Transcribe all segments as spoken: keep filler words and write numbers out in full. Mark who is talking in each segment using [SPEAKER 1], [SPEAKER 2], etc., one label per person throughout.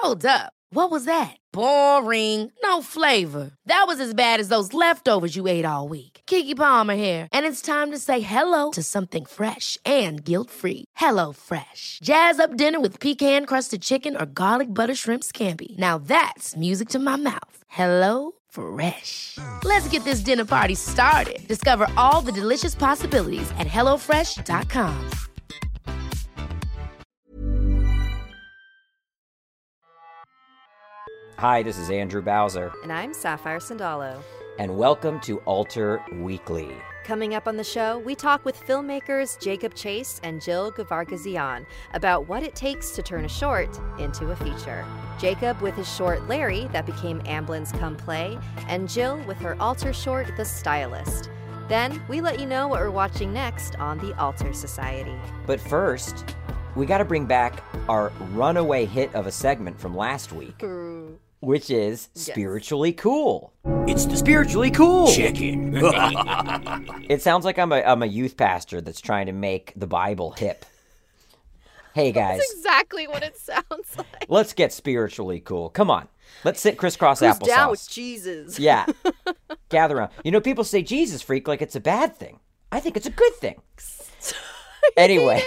[SPEAKER 1] Hold up. What was that? Boring. No flavor. That was as bad as those leftovers you ate all week. Keke Palmer here, and it's time to say hello to something fresh and guilt-free. Hello Fresh. Jazz up dinner with pecan-crusted chicken or garlic butter shrimp scampi. Now that's music to my mouth. Hello Fresh. Let's get this dinner party started. Discover all the delicious possibilities at hello fresh dot com.
[SPEAKER 2] Hi, this is Andrew Bowser.
[SPEAKER 3] And I'm Sapphire Sandalo.
[SPEAKER 2] And welcome to Alter Weekly.
[SPEAKER 3] Coming up on the show, we talk with filmmakers Jacob Chase and Jill Gevargizian about what it takes to turn a short into a feature. Jacob with his short Larry that became Amblin's Come Play, and Jill with her Alter short The Stylist. Then we let you know what we're watching next on the Alter Society.
[SPEAKER 2] But first, we got to bring back our runaway hit of a segment from last week. Which is
[SPEAKER 3] Yes.
[SPEAKER 2] Spiritually Cool.
[SPEAKER 4] It's the Spiritually Cool Chicken.
[SPEAKER 2] It sounds like I'm a, I'm a youth pastor that's trying to make the Bible hip. Hey, guys.
[SPEAKER 3] That's exactly what it sounds like.
[SPEAKER 2] Let's get spiritually cool. Come on. Let's sit crisscross
[SPEAKER 3] Who's
[SPEAKER 2] applesauce.
[SPEAKER 3] down with Jesus?
[SPEAKER 2] Yeah. Gather around. You know, people say Jesus freak like it's a bad thing. I think it's a good thing. Anyway.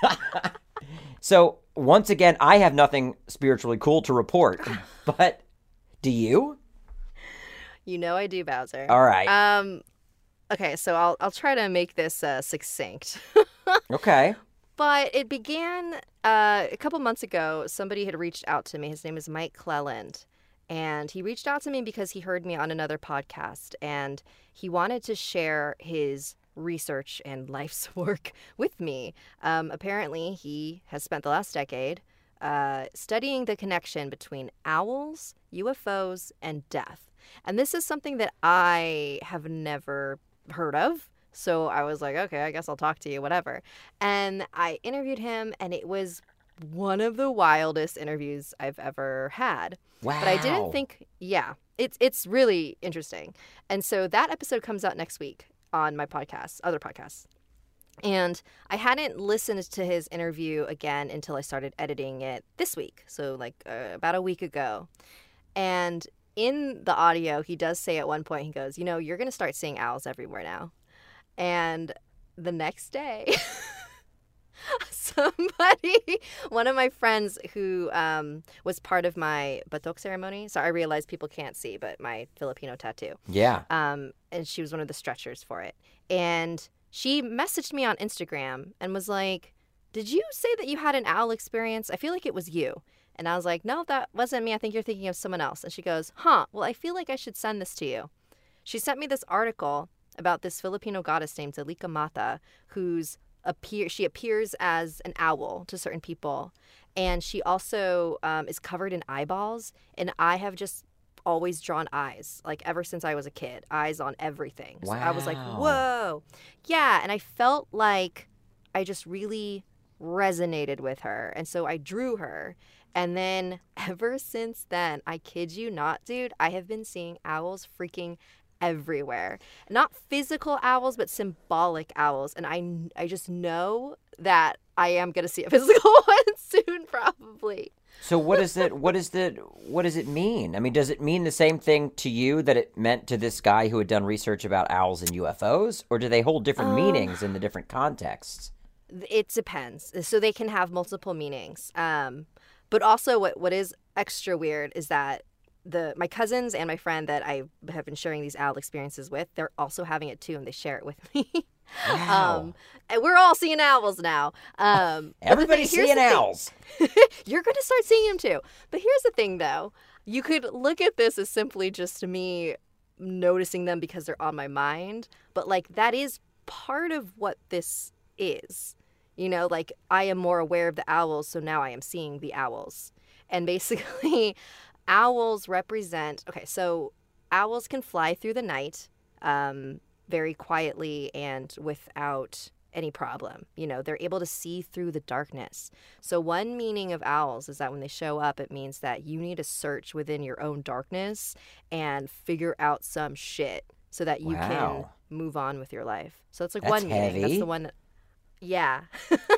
[SPEAKER 2] So, once again, I have nothing spiritually cool to report. But do you?
[SPEAKER 3] You know I do, Bowser.
[SPEAKER 2] All right.
[SPEAKER 3] Um, okay, so I'll I'll try to make this uh, succinct.
[SPEAKER 2] Okay.
[SPEAKER 3] But it began uh, a couple months ago. Somebody had reached out to me. His name is Mike Cleland. And he reached out to me because he heard me on another podcast. And he wanted to share his research and life's work with me. Um, apparently, he has spent the last decade uh, studying the connection between owls, U F Os, and death. And this is something that I have never heard of. So I was like, okay, I guess I'll talk to you, whatever. And I interviewed him, and it was one of the wildest interviews I've ever had.
[SPEAKER 2] Wow.
[SPEAKER 3] But I didn't think, yeah, it's it's really interesting. And so that episode comes out next week on my podcast, other podcasts. And I hadn't listened to his interview again until I started editing it this week. So like uh, about a week ago. And in the audio, he does say at one point, he goes, you know, you're going to start seeing owls everywhere now. And the next day, somebody, one of my friends who um, was part of my batok ceremony, so I realized people can't see, but my Filipino tattoo.
[SPEAKER 2] Yeah.
[SPEAKER 3] Um, and she was one of the stretchers for it. And she messaged me on Instagram and was like, did you say that you had an owl experience? I feel like it was you. And I was like, no, that wasn't me. I think you're thinking of someone else. And she goes, huh, well, I feel like I should send this to you. She sent me this article about this Filipino goddess named Zelika Mata, who's appear she appears as an owl to certain people. And she also um, is covered in eyeballs. And I have just always drawn eyes, like ever since I was a kid, eyes on everything. So I was like,
[SPEAKER 2] Wow.
[SPEAKER 3] whoa. Yeah. And I felt like I just really resonated with her. And so I drew her. And then ever since then, I kid you not, dude, I have been seeing owls freaking everywhere. Not physical owls, but symbolic owls. And I, I just know that I am going to see a physical one soon, probably.
[SPEAKER 2] So what is it? What is the? What does it mean? I mean, does it mean the same thing to you that it meant to this guy who had done research about owls and U F Os, or do they hold different
[SPEAKER 3] Um,
[SPEAKER 2] meanings in the different contexts?
[SPEAKER 3] It depends. So they can have multiple meanings. Um, but also what, what is extra weird is that the my cousins and my friend that I have been sharing these owl experiences with, they're also having it too, and they share it with me.
[SPEAKER 2] Wow.
[SPEAKER 3] Um, and we're all seeing owls now. Um, but the
[SPEAKER 2] Everybody's
[SPEAKER 3] thing- here's
[SPEAKER 2] seeing
[SPEAKER 3] the thing.
[SPEAKER 2] owls.
[SPEAKER 3] You're going to start seeing them too. But here's the thing, though. You could look at this as simply just me noticing them because they're on my mind. But, like, that is part of what this is. You know, like, I am more aware of the owls, so now I am seeing the owls. And basically, owls represent... Okay, so owls can fly through the night um, very quietly and without any problem. You know, they're able to see through the darkness. So one meaning of owls is that when they show up, it means that you need to search within your own darkness and figure out some shit so that you
[SPEAKER 2] Wow.
[SPEAKER 3] can move on with your life. So it's like
[SPEAKER 2] That's
[SPEAKER 3] one meaning. That's
[SPEAKER 2] heavy.
[SPEAKER 3] the one. Yeah.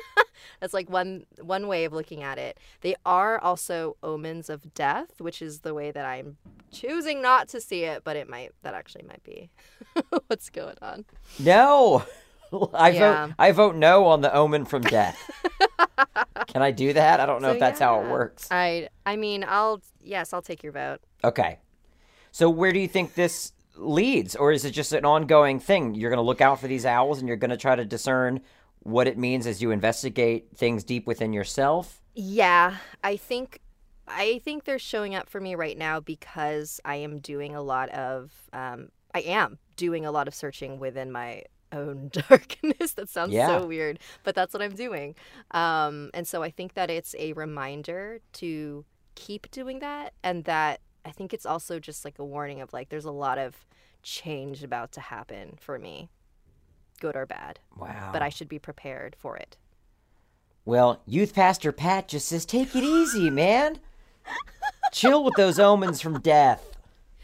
[SPEAKER 3] That's like one one way of looking at it. They are also omens of death, which is the way that I'm choosing not to see it, but it might that actually might be what's going on.
[SPEAKER 2] No. I
[SPEAKER 3] Yeah.
[SPEAKER 2] vote I vote no on the omen from death. Can I do that? I don't know
[SPEAKER 3] So,
[SPEAKER 2] if that's how it
[SPEAKER 3] yeah.
[SPEAKER 2] works.
[SPEAKER 3] I I mean, I'll yes, I'll take your vote.
[SPEAKER 2] Okay. So where do you think this leads? Or is it just an ongoing thing? You're going to look out for these owls and you're going to try to discern what it means as you investigate things deep within yourself?
[SPEAKER 3] Yeah, I think I think they're showing up for me right now because I am doing a lot of um I am doing a lot of searching within my own darkness. That sounds
[SPEAKER 2] Yeah.
[SPEAKER 3] so weird, but that's what I'm doing. Um and so I think that it's a reminder to keep doing that, and that I think it's also just like a warning of like there's a lot of change about to happen for me, good or bad.
[SPEAKER 2] Wow.
[SPEAKER 3] But I should be prepared for it.
[SPEAKER 2] Well, Youth Pastor Pat just says, take it easy, man. Chill with those omens from death.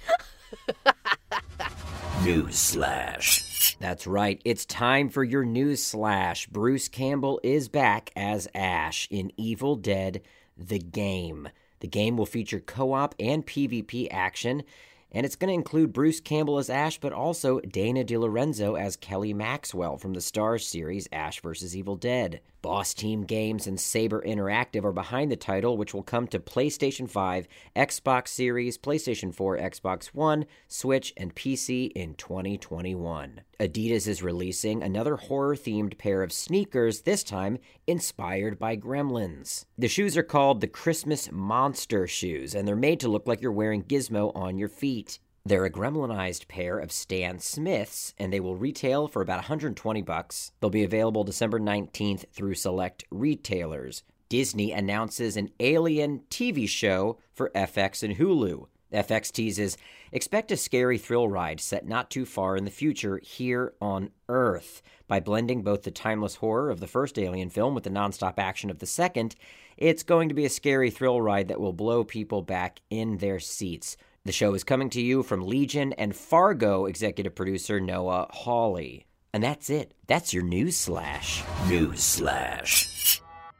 [SPEAKER 4] Newsflash.
[SPEAKER 2] That's right. It's time for your news slash. Bruce Campbell is back as Ash in Evil Dead: The Game. The game will feature co-op and PvP action, and it's going to include Bruce Campbell as Ash, but also Dana DiLorenzo as Kelly Maxwell from the Starz series Ash versus. Evil Dead. Boss Team Games and Saber Interactive are behind the title, which will come to PlayStation five, Xbox Series, PlayStation four, Xbox One, Switch, and P C in twenty twenty-one. Adidas is releasing another horror-themed pair of sneakers, this time inspired by Gremlins. The shoes are called the Christmas Monster Shoes, and they're made to look like you're wearing Gizmo on your feet. They're a gremlinized pair of Stan Smiths, and they will retail for about one hundred twenty bucks. They'll be available December nineteenth through select retailers. Disney announces an Alien T V show for F X and Hulu. F X teases, expect a scary thrill ride set not too far in the future here on Earth. By blending both the timeless horror of the first Alien film with the nonstop action of the second, it's going to be a scary thrill ride that will blow people back in their seats. The show is coming to you from Legion and Fargo executive producer Noah Hawley. And that's it. That's your news slash.
[SPEAKER 4] Newsflash.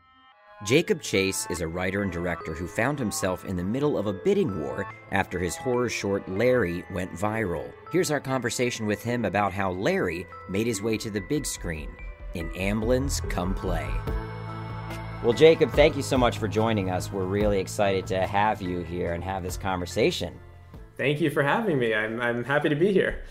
[SPEAKER 2] Jacob Chase is a writer and director who found himself in the middle of a bidding war after his horror short Larry went viral. Here's our conversation with him about how Larry made his way to the big screen in Amblin's Come Play. Well, Jacob, thank you so much for joining us. We're really excited to have you here and have this conversation.
[SPEAKER 5] Thank you for having me. I'm I'm happy to be here.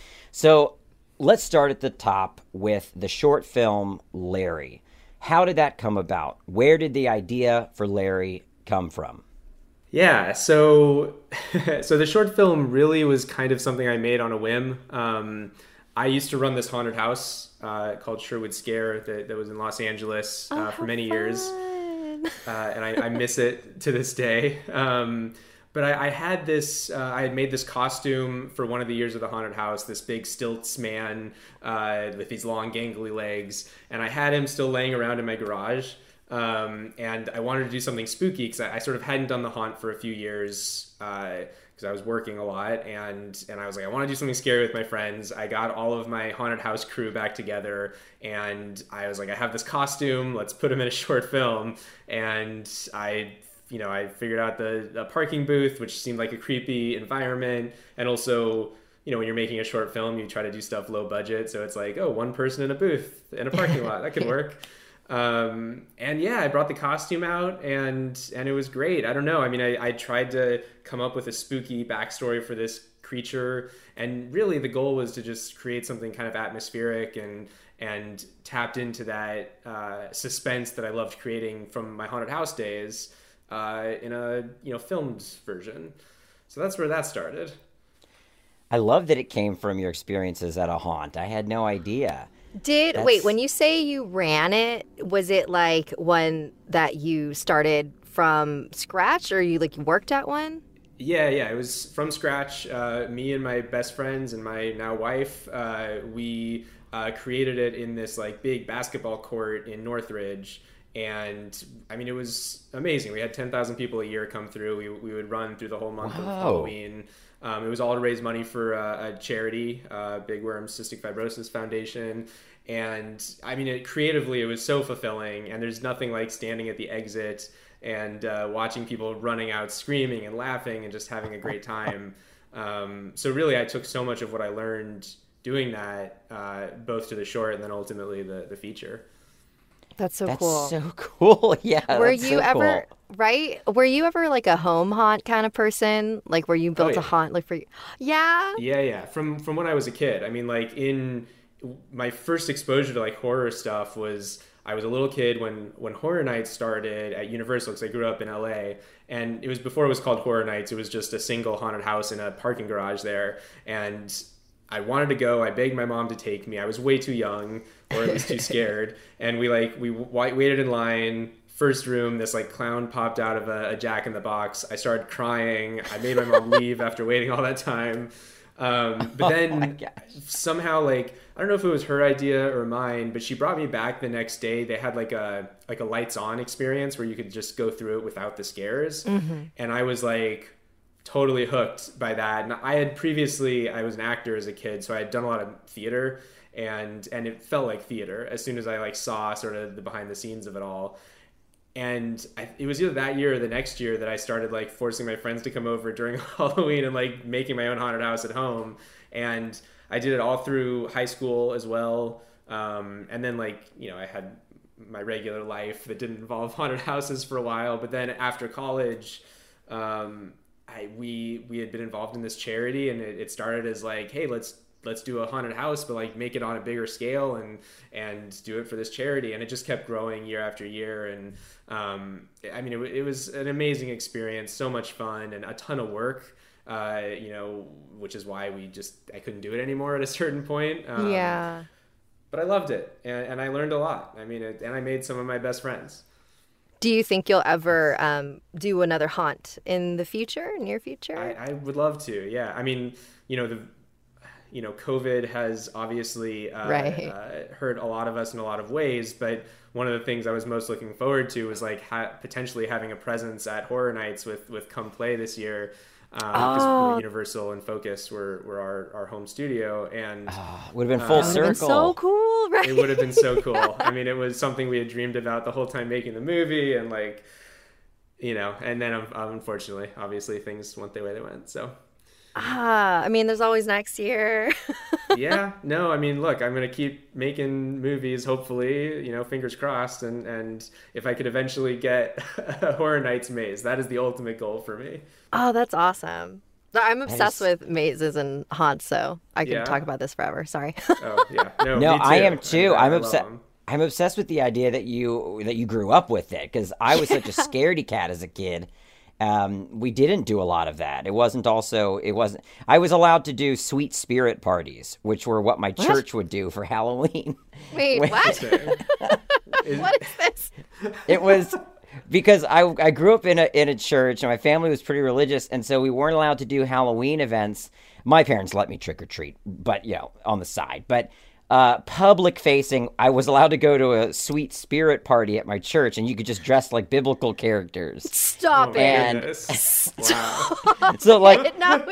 [SPEAKER 2] So let's start at the top with the short film Larry. How did that come about? Where did the idea for Larry come from?
[SPEAKER 5] Yeah, so so the short film really was kind of something I made on a whim. Um, I used to run this haunted house uh, called Sherwood Scare that, that was in Los Angeles uh,
[SPEAKER 3] Oh,
[SPEAKER 5] for many
[SPEAKER 3] how
[SPEAKER 5] years,
[SPEAKER 3] fun.
[SPEAKER 5] uh, and I, I miss it to this day. Um, But I, I had this, uh, I had made this costume for one of the years of the haunted house, this big stilts man uh, with these long gangly legs. And I had him still laying around in my garage. Um, and I wanted to do something spooky because I, I sort of hadn't done the haunt for a few years because uh, I was working a lot. And, and I was like, I want to do something scary with my friends. I got all of my haunted house crew back together. And I was like, I have this costume. Let's put him in a short film. And I... you know, I figured out the, the parking booth, which seemed like a creepy environment. And also, you know, when you're making a short film, you try to do stuff low budget. So it's like, oh, one person in a booth in a parking lot, that could work. Um, and yeah, I brought the costume out and, and it was great. I don't know. I mean, I, I tried to come up with a spooky backstory for this creature. And really the goal was to just create something kind of atmospheric and, and tapped into that uh, suspense that I loved creating from my haunted house days. Uh, in a you know filmed version, so that's where that started.
[SPEAKER 2] I love that it came from your experiences at a haunt. I had no idea.
[SPEAKER 3] Did
[SPEAKER 2] That's-
[SPEAKER 3] wait when you say you ran it? Was it like one that you started from scratch, or you like worked at one?
[SPEAKER 5] Yeah, yeah, it was from scratch. Uh, me and my best friends and my now wife, uh, we uh, created it in this like big basketball court in Northridge. And I mean, it was amazing. We had ten thousand people a year come through. We we would run through the whole month
[SPEAKER 2] Wow.
[SPEAKER 5] of Halloween. Um, it was all to raise money for uh, a charity, uh, Big Worm Cystic Fibrosis Foundation. And I mean, it, creatively, it was so fulfilling. And there's nothing like standing at the exit and uh, watching people running out screaming and laughing and just having a great time. Um, so really, I took so much of what I learned doing that, uh, both to the short and then ultimately the, the feature.
[SPEAKER 3] That's so
[SPEAKER 2] That's
[SPEAKER 3] cool.
[SPEAKER 2] so cool. Yeah.
[SPEAKER 3] Were
[SPEAKER 2] that's
[SPEAKER 3] you
[SPEAKER 2] so
[SPEAKER 3] ever
[SPEAKER 2] cool.
[SPEAKER 3] right? Were you ever like a home haunt kind of person? Like where you built
[SPEAKER 5] yeah.
[SPEAKER 3] a haunt like for you? Yeah.
[SPEAKER 5] Yeah, yeah. From from when I was a kid. I mean, like in my first exposure to like horror stuff was I was a little kid when when Horror Nights started at Universal, because I grew up in L A, and it was before it was called Horror Nights. It was just a single haunted house in a parking garage there, and I wanted to go. I begged my mom to take me. I was way too young, or at least too scared. And we like we w- waited in line. First room, this like clown popped out of a, a Jack in the Box. I started crying. I made my mom leave after waiting all that time. Um, but then
[SPEAKER 2] oh
[SPEAKER 5] somehow, like, I don't know if it was her idea or mine, but she brought me back the next day. They had like a like a lights on experience where you could just go through it without the scares. Mm-hmm. And I was like totally hooked by that. And I had previously, I was an actor as a kid, so I had done a lot of theater, and and it felt like theater as soon as I like saw sort of the behind the scenes of it all. And I, it was either that year or the next year that I started like forcing my friends to come over during Halloween and like making my own haunted house at home. And I did it all through high school as well. Um, and then like, you know, I had my regular life that didn't involve haunted houses for a while. But then after college, um, I, we, we had been involved in this charity, and it, it started as like, hey, let's, let's do a haunted house, but like make it on a bigger scale and, and do it for this charity. And it just kept growing year after year. And, um, I mean, it, it was an amazing experience, so much fun and a ton of work, uh, you know, which is why we just, I couldn't do it anymore at a certain point. Um,
[SPEAKER 3] Yeah.
[SPEAKER 5] But I loved it. And, and I learned a lot. I mean, it, and I made some of my best friends.
[SPEAKER 3] Do you think you'll ever um, do another haunt in the future, near future?
[SPEAKER 5] I, I would love to. Yeah. I mean, you know, the, you know, COVID has obviously uh,
[SPEAKER 3] Right.
[SPEAKER 5] uh, hurt a lot of us in a lot of ways, but one of the things I was most looking forward to was like ha- potentially having a presence at Horror Nights with, with Come Play this year. Um, 'cause, you know,
[SPEAKER 3] Oh.
[SPEAKER 5] Universal and Focus were, were our, our home studio, and
[SPEAKER 2] Would have been full
[SPEAKER 5] Uh,
[SPEAKER 3] That
[SPEAKER 2] circle.
[SPEAKER 3] would've been so cool, right?
[SPEAKER 5] it would have been so cool. I mean, it was something we had dreamed about the whole time making the movie, and like, you know, and then um, unfortunately, obviously things went the way they went. So
[SPEAKER 3] Ah, I mean, there's always next year.
[SPEAKER 5] yeah, no, I mean, look, I'm going to keep making movies, hopefully, you know, fingers crossed. And, and if I could eventually get a Horror Nights maze, that is the ultimate goal for me.
[SPEAKER 3] Oh, that's awesome. I'm obsessed
[SPEAKER 2] is-
[SPEAKER 3] with mazes and haunts, so I could
[SPEAKER 5] Yeah?
[SPEAKER 3] talk about this forever. Sorry.
[SPEAKER 5] Oh, yeah. No,
[SPEAKER 2] No,
[SPEAKER 5] me
[SPEAKER 2] I
[SPEAKER 5] too.
[SPEAKER 2] am too.
[SPEAKER 5] I-
[SPEAKER 2] I'm
[SPEAKER 5] I love
[SPEAKER 2] obsessed.
[SPEAKER 5] 'em.
[SPEAKER 2] I'm obsessed with the idea that you that you grew up with it, because I was such a scaredy cat as a kid. Um, we didn't do a lot of that. It wasn't also, it wasn't, I was allowed to do sweet spirit parties, which were what my church would do for Halloween.
[SPEAKER 3] Wait,
[SPEAKER 2] Wait.
[SPEAKER 3] what?
[SPEAKER 5] Is-
[SPEAKER 3] What is this?
[SPEAKER 2] It was because I, I grew up in a, in a church, and my family was pretty religious. And so we weren't allowed to do Halloween events. My parents let me trick or treat, but you know, on the side, but Uh, public facing, I was allowed to go to a sweet spirit party at my church, and you could just dress like biblical characters.
[SPEAKER 3] Stop
[SPEAKER 5] Oh,
[SPEAKER 3] it.
[SPEAKER 5] my
[SPEAKER 2] And-
[SPEAKER 5] goodness. Wow.
[SPEAKER 2] So, like,
[SPEAKER 3] No,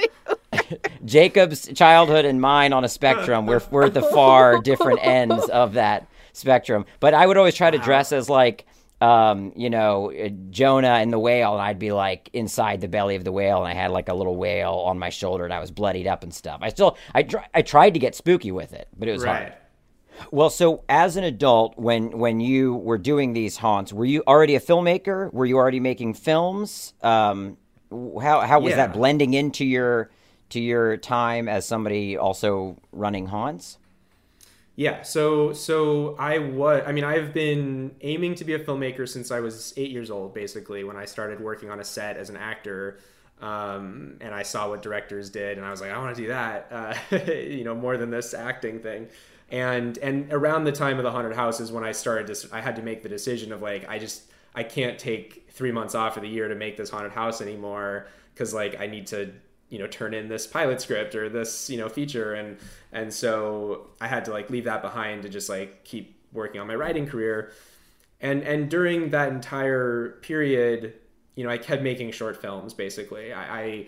[SPEAKER 2] Jacob's childhood and mine on a spectrum, we're, we're at the far different ends of that spectrum. But I would always try to dress as, like, um, you know, Jonah and the whale, and I'd be, like, inside the belly of the whale, and I had, like, a little whale on my shoulder, and I was bloodied up and stuff. I still, I, tr- I tried to get spooky with it, but it was hard.
[SPEAKER 5] Right.
[SPEAKER 2] Well, so as an adult, when when you were doing these haunts, were you already a filmmaker? Were you already making films? Um, how how was
[SPEAKER 5] Yeah.
[SPEAKER 2] that blending into your to your time as somebody also running haunts?
[SPEAKER 5] Yeah, so so I was I mean I've been aiming to be a filmmaker since I was eight years old, basically, when I started working on a set as an actor, um, and I saw what directors did, and I was like, I want to do that, uh, you know, more than this acting thing. And and around the time of the haunted house is when I started to I had to make the decision of like I just I can't take three months off of the year to make this haunted house anymore, because like I need to, you know, turn in this pilot script or this, you know, feature. And, and so I had to like leave that behind to just like keep working on my writing career. And, and during that entire period, you know, I kept making short films, basically. I, I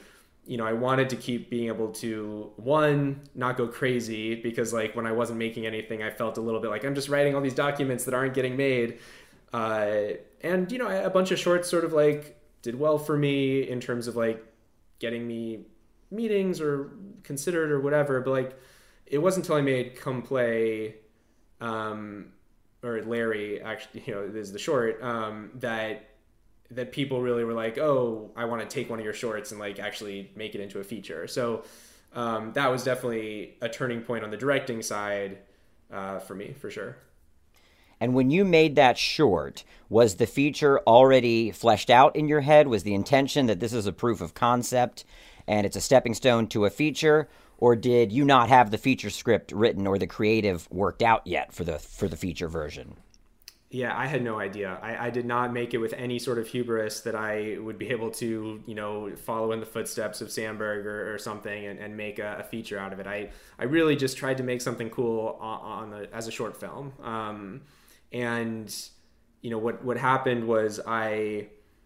[SPEAKER 5] you know, I wanted to keep being able to, one, not go crazy, because like when I wasn't making anything, I felt a little bit like I'm just writing all these documents that aren't getting made. Uh, and, you know, a bunch of shorts sort of like did well for me in terms of like getting me meetings or considered or whatever. But like, it wasn't until I made Come Play, um, or Larry, actually, you know, is the short, um, that that people really were like, oh, I want to take one of your shorts and like actually make it into a feature. So um, that was definitely a turning point on the directing side uh, for me, for sure.
[SPEAKER 2] And when you made that short, was the feature already fleshed out in your head? Was the intention that this is a proof of concept and it's a stepping stone to a feature? Or did you not have the feature script written or the creative worked out yet for the for the feature version?
[SPEAKER 5] Yeah, I had no idea. I, I did not make it with any sort of hubris that I would be able to, you know, follow in the footsteps of Sandberg or, or something and, and make a, a feature out of it. I, I really just tried to make something cool on, on the, as a short film. Um, and, you know, what, what happened was I,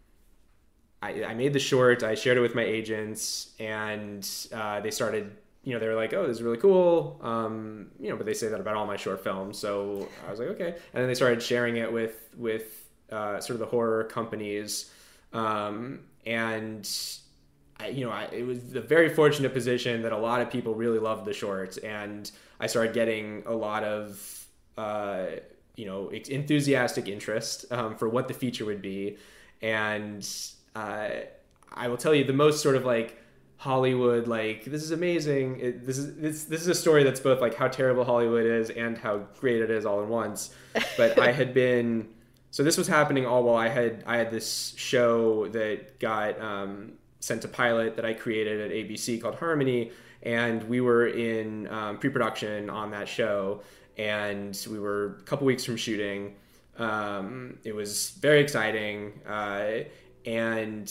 [SPEAKER 5] I, I made the short, I shared it with my agents, and uh, they started, you know, they were like, oh, this is really cool. Um, you know, but they say that about all my short films. So I was like, okay. And then they started sharing it with, with uh, sort of the horror companies. Um, and, I, you know, I, it was the very fortunate position that a lot of people really loved the short. And I started getting a lot of, uh, you know, enthusiastic interest um, for what the feature would be. And uh, I will tell you the most sort of like, Hollywood, like, this is amazing. It, this is this this is a story that's both like how terrible Hollywood is and how great it is all at once. But I had been so this was happening all while I had I had this show that got um, sent to pilot that I created at A B C called Harmony, and we were in um, pre-production on that show, and we were a couple weeks from shooting. Um, it was very exciting, uh, and.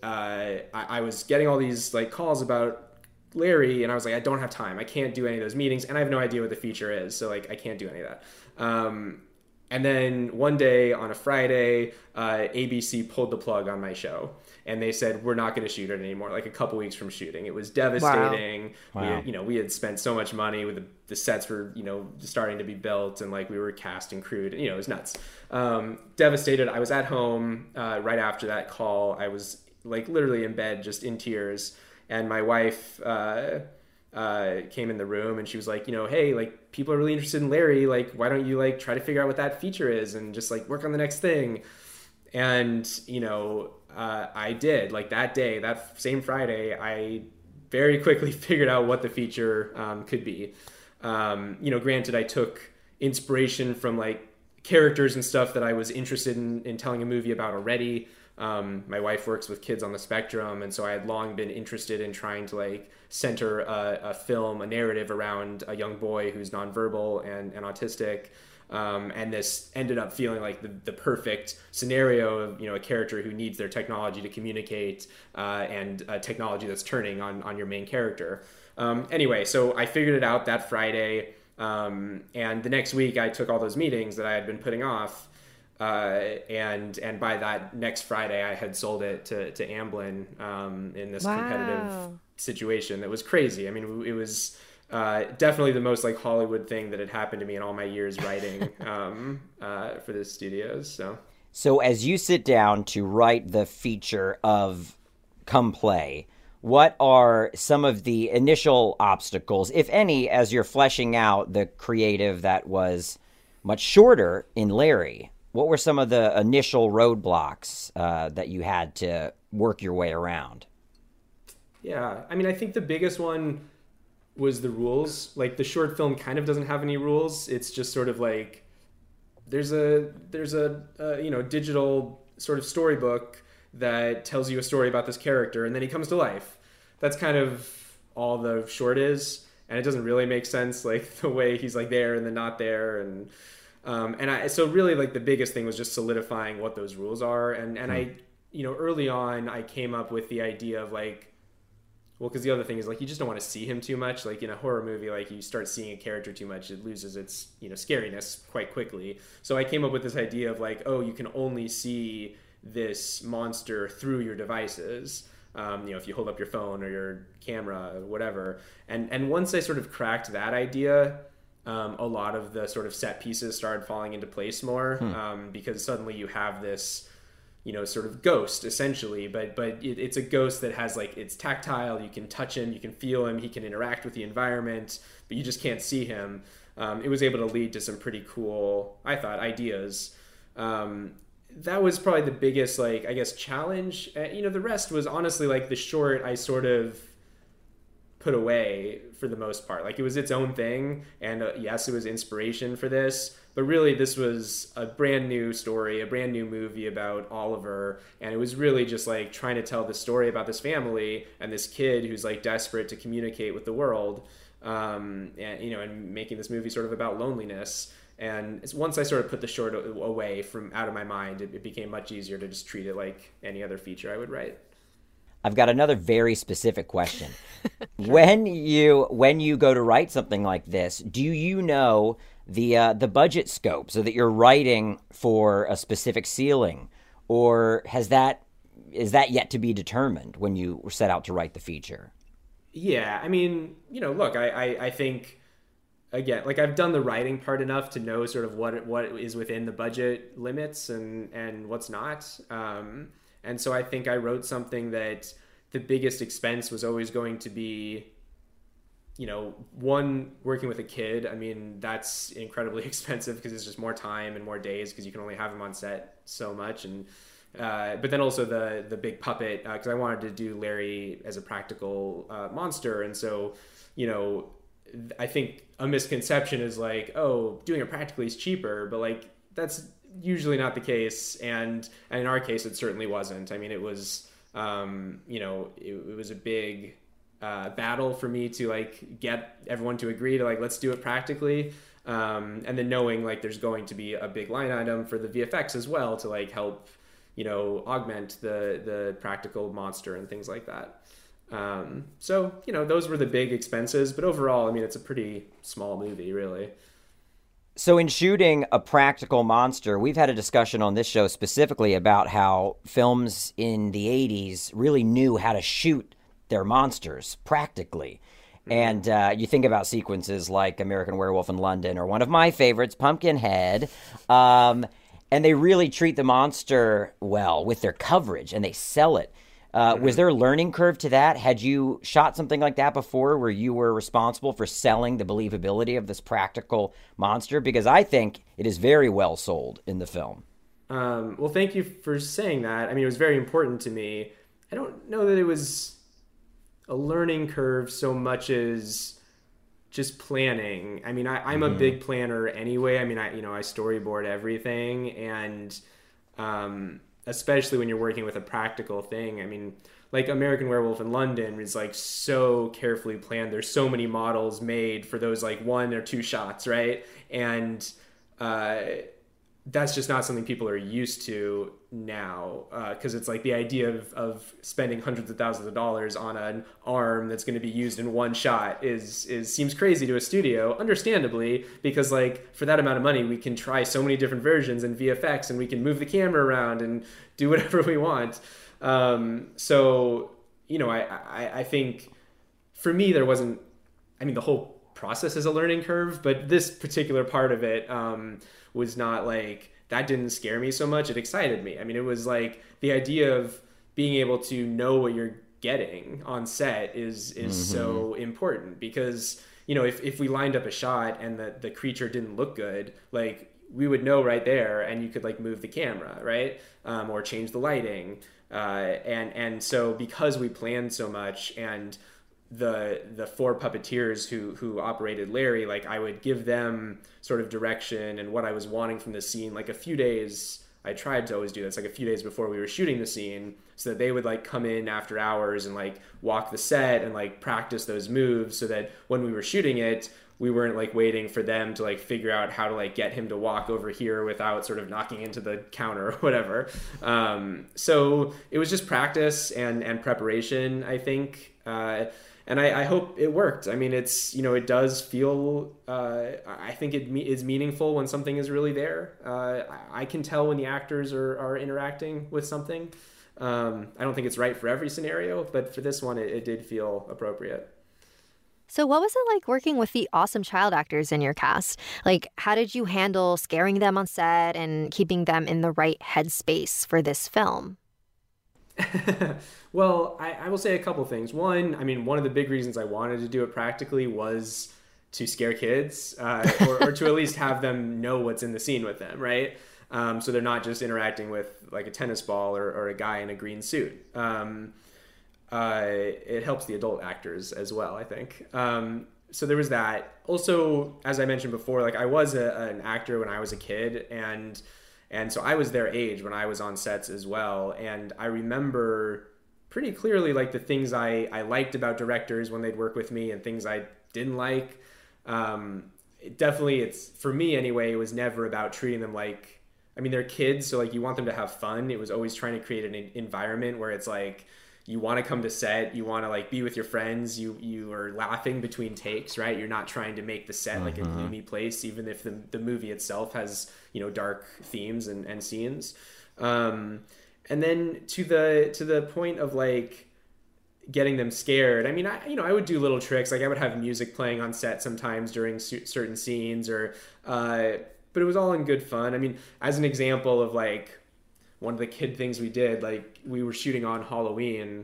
[SPEAKER 5] Uh, I, I was getting all these like calls about Larry, and I was like, I don't have time. I can't do any of those meetings, and I have no idea what the feature is, so like I can't do any of that. Um, and then one day on a Friday, uh, A B C pulled the plug on my show, and they said we're not going to shoot it anymore. Like a couple weeks from shooting, it was devastating.
[SPEAKER 2] Wow.
[SPEAKER 5] We
[SPEAKER 2] Wow.
[SPEAKER 5] had, you know, we had spent so much money with the, the sets were you know starting to be built, and like we were cast and crewed. You know, it was nuts. Um, devastated. I was at home uh, right after that call. I was like literally in bed, just in tears. And my wife uh, uh, came in the room, and she was like, you know, hey, like people are really interested in Larry. Like, why don't you like try to figure out what that feature is and just like work on the next thing? And, you know, uh, I did. Like that day, that same Friday, I very quickly figured out what the feature um, could be. Um, you know, granted, I took inspiration from like characters and stuff that I was interested in, in telling a movie about already. Um, my wife works with kids on the spectrum, and so I had long been interested in trying to like center a, a film, a narrative around a young boy who's nonverbal and, and autistic. Um, and this ended up feeling like the, the perfect scenario of, you know, a character who needs their technology to communicate uh, and a technology that's turning on, on your main character. Um, anyway, so I figured it out that Friday. Um, and the next week I took all those meetings that I had been putting off. Uh, and and by that next Friday, I had sold it to, to Amblin um, in this
[SPEAKER 3] Wow.
[SPEAKER 5] competitive situation that was crazy. I mean, it was uh, definitely the most like Hollywood thing that had happened to me in all my years writing um, uh, for the studios. So,
[SPEAKER 2] So as you sit down to write the feature of Come Play, what are some of the initial obstacles, if any, as you're fleshing out the creative that was much shorter in Larry? What were some of the initial roadblocks uh, that you had to work your way around?
[SPEAKER 5] yeah, I mean, I think the biggest one was the rules. Like the short film kind of doesn't have any rules. It's just sort of like there's a there's a, a you know digital sort of storybook that tells you a story about this character, and then he comes to life. That's kind of all the short is, and it doesn't really make sense, like the way he's like there and then not there, and um, and I so really like the biggest thing was just solidifying what those rules are, and and hmm. I you know early on I came up with the idea of like, well, because the other thing is like you just don't want to see him too much. Like in a horror movie, like you start seeing a character too much, it loses its you know scariness quite quickly. So I came up with this idea of like, oh, you can only see this monster through your devices. Um, you know, if you hold up your phone or your camera, or whatever. And and once I sort of cracked that idea, um, a lot of the sort of set pieces started falling into place more, hmm. um, because suddenly you have this, you know, sort of ghost essentially, but but it, it's a ghost that has like, it's tactile. You can touch him, you can feel him, he can interact with the environment, but you just can't see him. Um, it was able to lead to some pretty cool, I thought, ideas. Um, that was probably the biggest, like, I guess, challenge. Uh, you know, the rest was honestly like the short I sort of put away for the most part. Like, it was its own thing, and uh, yes, it was inspiration for this, but really this was a brand new story, a brand new movie about Oliver, and it was really just like trying to tell the story about this family and this kid who's like desperate to communicate with the world, um, and you know, and making this movie sort of about loneliness. And once I sort of put the short away from out of my mind, it, it became much easier to just treat it like any other feature I would write.
[SPEAKER 2] I've got another very specific question. Sure. When you when you go to write something like this, do you know the uh, the budget scope so that you're writing for a specific ceiling, or has that is that yet to be determined when you set out to write the feature?
[SPEAKER 5] Yeah, I mean, you know, look, I I, I think. Again, like I've done the writing part enough to know sort of what what is within the budget limits and, and what's not. Um, and so I think I wrote something that the biggest expense was always going to be, you know, one, working with a kid. I mean, that's incredibly expensive because it's just more time and more days because you can only have him on set so much. And uh, but then also the the big puppet, because uh, I wanted to do Larry as a practical uh, monster. And so, you know, I think a misconception is like, oh, doing it practically is cheaper, but like that's usually not the case. And, and in our case, it certainly wasn't. I mean, it was, um, you know, it, it was a big uh, battle for me to like get everyone to agree to like, let's do it practically. Um, and then knowing like there's going to be a big line item for the V F X as well to like help, you know, augment the, the practical monster and things like that. Um, so, you know, those were the big expenses, but overall, I mean, it's a pretty small movie, really.
[SPEAKER 2] So in shooting a practical monster, we've had a discussion on this show specifically about how films in the eighties really knew how to shoot their monsters practically. Mm-hmm. And uh, you think about sequences like American Werewolf in London, or one of my favorites, Pumpkinhead, um, and they really treat the monster well with their coverage, and they sell it. Uh, mm-hmm. Was there a learning curve to that? Had you shot something like that before where you were responsible for selling the believability of this practical monster? Because I think it is very well sold in the film.
[SPEAKER 5] Um, well, thank you for saying that. I mean, it was very important to me. I don't know that it was a learning curve so much as just planning. I mean, I, I'm mm-hmm. a big planner anyway. I mean, I, you know, I storyboard everything, and, um, especially when you're working with a practical thing. I mean, like American Werewolf in London is like so carefully planned. There's so many models made for those like one or two shots, right? And uh, that's just not something people are used to now, because uh, it's like the idea of, of spending hundreds of thousands of dollars on an arm that's going to be used in one shot is is seems crazy to a studio, understandably, because like for that amount of money we can try so many different versions in V F X, and we can move the camera around and do whatever we want. Um, so you know, I, I I think for me there wasn't. I mean, the whole process is a learning curve, but this particular part of it um, was not like. That didn't scare me so much. It excited me. I mean, it was like the idea of being able to know what you're getting on set is is mm-hmm. so important, because, you know, if, if we lined up a shot and the, the creature didn't look good, like we would know right there, and you could like move the camera, right? Um, or change the lighting. Uh, and, and so because we planned so much, and the the four puppeteers who who operated Larry, like I would give them sort of direction and what I was wanting from the scene like a few days. I tried to always do this like a few days before we were shooting the scene, so that they would like come in after hours and like walk the set and like practice those moves, so that when we were shooting it, we weren't like waiting for them to like figure out how to like get him to walk over here without sort of knocking into the counter or whatever. Um, so it was just practice and and preparation, I think. Uh, And I, I hope it worked. I mean, it's, you know, it does feel, uh, I think it me- is meaningful when something is really there. Uh, I, I can tell when the actors are, are interacting with something. Um, I don't think it's right for every scenario, but for this one, it, it did feel appropriate.
[SPEAKER 3] So what was it like working with the awesome child actors in your cast? Like, how did you handle scaring them on set and keeping them in the right headspace for this film?
[SPEAKER 5] Well, I, I will say a couple things. One, I mean, one of the big reasons I wanted to do it practically was to scare kids, uh, or, or to at least have them know what's in the scene with them, right? Um, so they're not just interacting with like a tennis ball or, or a guy in a green suit. Um, uh, it helps the adult actors as well, I think. Um, so there was that. Also, as I mentioned before, like I was a, an actor when I was a kid, and and so I was their age when I was on sets as well. And I remember pretty clearly like the things I, I liked about directors when they'd work with me and things I didn't like. Um, it definitely, it's for me anyway, it was never about treating them like, I mean, they're kids, so like you want them to have fun. It was always trying to create an environment where it's like you want to come to set, you want to like be with your friends, you you are laughing between takes, right? You're not trying to make the set mm-hmm. like a gloomy place, even if the the movie itself has, you know, dark themes and, and scenes. Um, and then to the to the point of like getting them scared. I mean, I you know I would do little tricks, like I would have music playing on set sometimes during c- certain scenes, or. Uh, But it was all in good fun. I mean, as an example of like one of the kid things we did, like we were shooting on Halloween,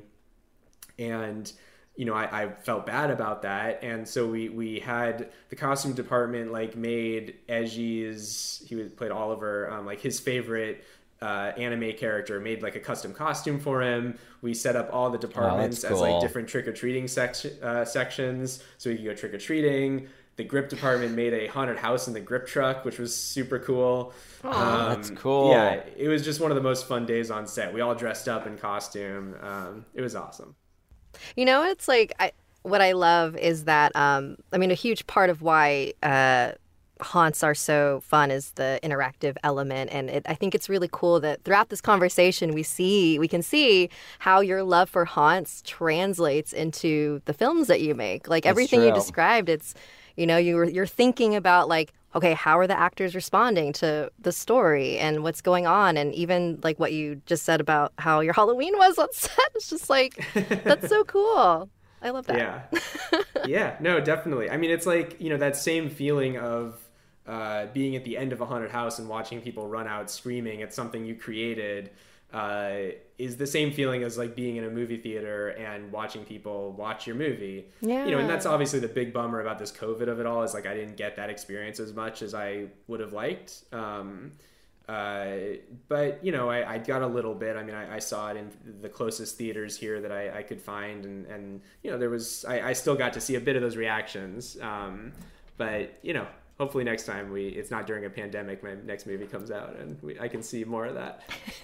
[SPEAKER 5] and you know I, I felt bad about that, and so we we had the costume department like made Edgy's, he was played Oliver, um, like his favorite uh, anime character, made like a custom costume for him. We set up all the departments
[SPEAKER 2] oh, cool.
[SPEAKER 5] as like different trick or treating section uh, sections, so we could go trick or treating. The grip department made a haunted house in the grip truck, which was super cool.
[SPEAKER 2] Oh,
[SPEAKER 5] um,
[SPEAKER 2] that's cool.
[SPEAKER 5] Yeah, it was just one of the most fun days on set. We all dressed up in costume. Um, it was awesome.
[SPEAKER 3] You know, it's like I, what I love is that, um, I mean, a huge part of why uh, haunts are so fun is the interactive element. And it, I think it's really cool that throughout this conversation, we see, we can see how your love for haunts translates into the films that you make. Like
[SPEAKER 2] That's
[SPEAKER 3] everything you
[SPEAKER 2] true.
[SPEAKER 3] described, it's, you know, you were, you're thinking about like, okay, how are the actors responding to the story and what's going on? And even like what you just said about how your Halloween was on set. It's just like, that's so cool. I love that.
[SPEAKER 5] Yeah. Yeah, no, definitely. I mean, it's like, you know, that same feeling of uh, being at the end of a haunted house and watching people run out screaming at something you created uh, is the same feeling as like being in a movie theater and watching people watch your movie.
[SPEAKER 3] Yeah.
[SPEAKER 5] You know, and that's obviously the big bummer about this COVID of it all, is like I didn't get that experience as much as I would have liked. Um, uh, but, you know, I, I got a little bit. I mean, I, I saw it in the closest theaters here that I, I could find. And, and, you know, there was, I, I still got to see a bit of those reactions. Um, but, you know, hopefully next time we, it's not during a pandemic, my next movie comes out and we, I can see more of that.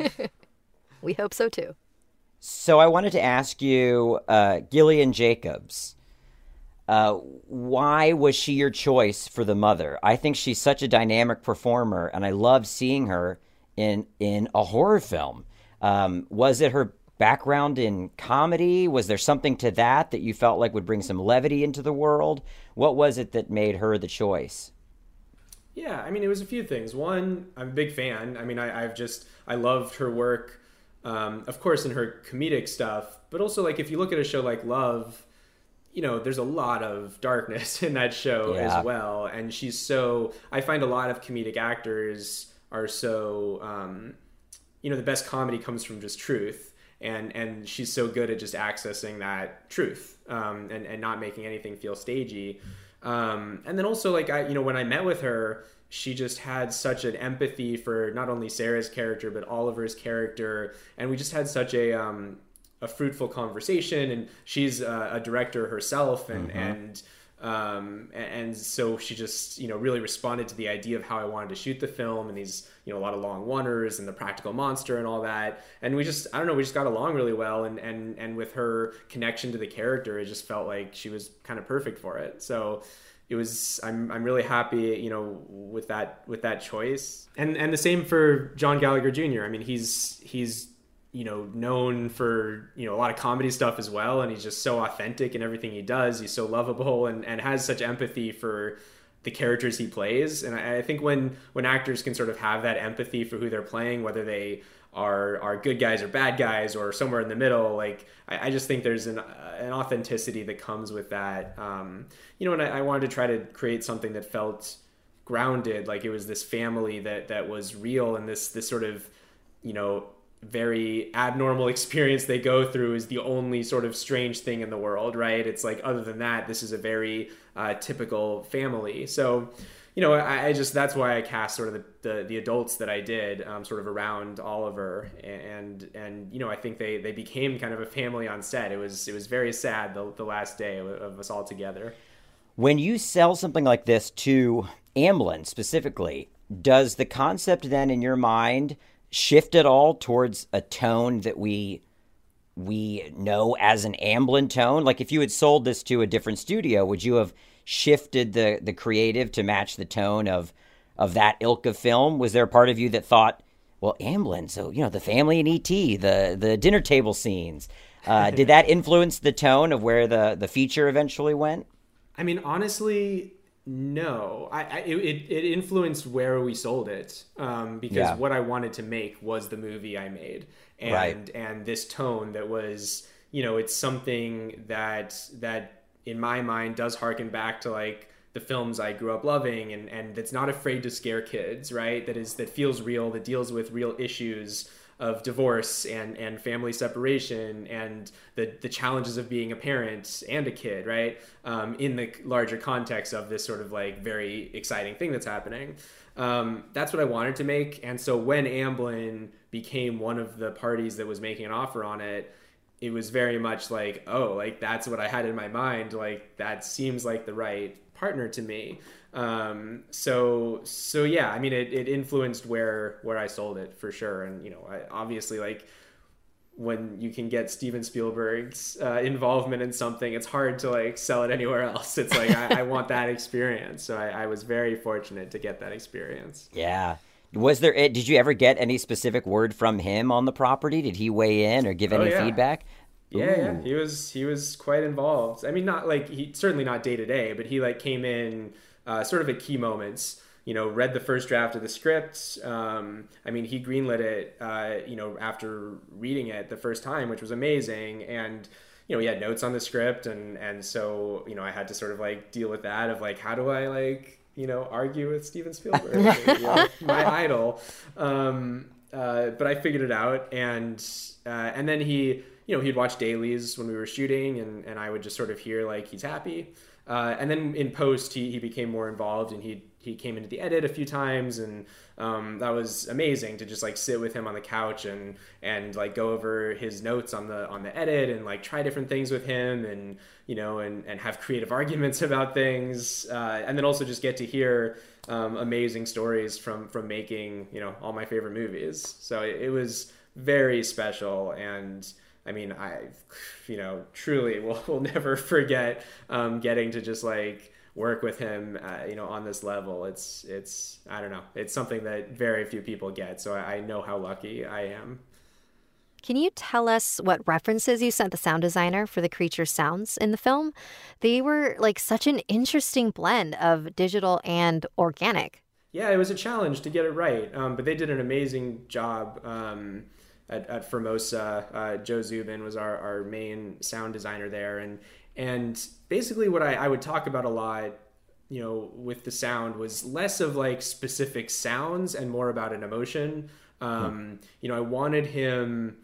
[SPEAKER 3] We hope so too.
[SPEAKER 2] So I wanted to ask you, uh, Gillian Jacobs, uh, why was she your choice for the mother? I think she's such a dynamic performer, and I love seeing her in in a horror film. Um, was it her background in comedy? Was there something to that that you felt like would bring some levity into the world? What was it that made her the choice?
[SPEAKER 5] Yeah, I mean, it was a few things. One, I'm a big fan. I mean, I, I've just, I loved her work. Um, of course, in her comedic stuff, but also like if you look at a show like Love, you know, there's a lot of darkness in that show
[SPEAKER 2] Yeah.
[SPEAKER 5] as well. And she's so, I find a lot of comedic actors are so, um, you know, the best comedy comes from just truth. And, and she's so good at just accessing that truth um, and, and not making anything feel stagey. Um, and then also like, I, you know, when I met with her, she just had such an empathy for not only Sarah's character, but Oliver's character. And we just had such a, um, a fruitful conversation, and she's a, a director herself. And,
[SPEAKER 2] Mm-hmm.
[SPEAKER 5] and, um, and so she just, you know, really responded to the idea of how I wanted to shoot the film, and these, you know, a lot of long oneers and the practical monster and all that. And we just, I don't know, we just got along really well. And, and, and with her connection to the character, it just felt like she was kind of perfect for it. So it was, I'm, I'm really happy, you know, with that, with that choice. And, and the same for John Gallagher Junior I mean, he's, he's, you know, known for, you know, a lot of comedy stuff as well. And he's just so authentic in everything he does. He's so lovable and, and has such empathy for the characters he plays. And I, I think when, when actors can sort of have that empathy for who they're playing, whether they are are good guys or bad guys or somewhere in the middle. Like I, I just think there's an uh, an authenticity that comes with that. Um, you know, and I, I wanted to try to create something that felt grounded, like it was this family that that was real, and this this sort of, you know, very abnormal experience they go through is the only sort of strange thing in the world, right? It's like, other than that, this is a very uh, typical family. So, you know, I, I just, that's why I cast sort of the, the, the adults that I did um, sort of around Oliver. And, and, you know, I think they, they became kind of a family on set. It was, it was very sad the, the last day of, of us all together.
[SPEAKER 2] When you sell something like this to Amblin specifically, does the concept then in your mind shift at all towards a tone that we we know as an Amblin tone? Like if you had sold this to a different studio, would you have shifted the the creative to match the tone of of that ilk of film? Was there a part of you that thought, well, Amblin, so you know, the family in E T, the the dinner table scenes, uh, did that influence the tone of where the the feature eventually went?
[SPEAKER 5] I mean, honestly, no. I, I it, it influenced where we sold it, um, because
[SPEAKER 2] Yeah.
[SPEAKER 5] what I wanted to make was the movie I made, and
[SPEAKER 2] Right.
[SPEAKER 5] and this tone that was, you know, it's something that that in my mind does harken back to like the films I grew up loving, and and that's not afraid to scare kids, right? That is that feels real, that deals with real issues of divorce and, and family separation and the, the challenges of being a parent and a kid, right? Um, in the larger context of this sort of like very exciting thing that's happening. Um, that's what I wanted to make. And so when Amblin became one of the parties that was making an offer on it, it was very much like, oh, like that's what I had in my mind. Like that seems like the right partner to me. Um, so, so yeah, I mean, it, it influenced where, where I sold it for sure. And, you know, I obviously like when you can get Steven Spielberg's uh, involvement in something, it's hard to like sell it anywhere else. It's like, I, I want that experience. So I, I was very fortunate to get that experience.
[SPEAKER 2] Yeah. Was there, did you ever get any specific word from him on the property? Did he weigh in or give any
[SPEAKER 5] Oh, yeah.
[SPEAKER 2] feedback?
[SPEAKER 5] Yeah,
[SPEAKER 2] Ooh.
[SPEAKER 5] yeah, he was he was quite involved. I mean, not like he certainly not day to day, but he like came in uh, sort of at key moments. You know, read the first draft of the script. Um, I mean, he greenlit it. Uh, you know, after reading it the first time, which was amazing, and you know, he had notes on the script, and and so you know, I had to sort of like deal with that of like, how do I like you know argue with Steven Spielberg, you know, my idol. Um, uh, but I figured it out, and uh, and then he. You know, he'd watch dailies when we were shooting, and, and I would just sort of hear like he's happy. Uh, and then in post, he, he became more involved, and he he came into the edit a few times, and um, that was amazing to just like sit with him on the couch and and like go over his notes on the on the edit and like try different things with him, and you know, and and have creative arguments about things, uh, and then also just get to hear um, amazing stories from from making you know all my favorite movies. So it, it was very special, and. I mean, I, you know, truly will will never forget um, getting to just like work with him, uh, you know, on this level. It's it's I don't know. It's something that very few people get. So I, I know how lucky I am.
[SPEAKER 3] Can you tell us what references you sent the sound designer for the creature sounds in the film? They were like such an interesting blend of digital and organic.
[SPEAKER 5] Yeah, it was a challenge to get it right, um, but they did an amazing job. Um, At, at Formosa, uh, Joe Zubin was our, our main sound designer there, and and basically what I, I would talk about a lot, you know, with the sound was less of like specific sounds and more about an emotion. Um, hmm. You know, I wanted him.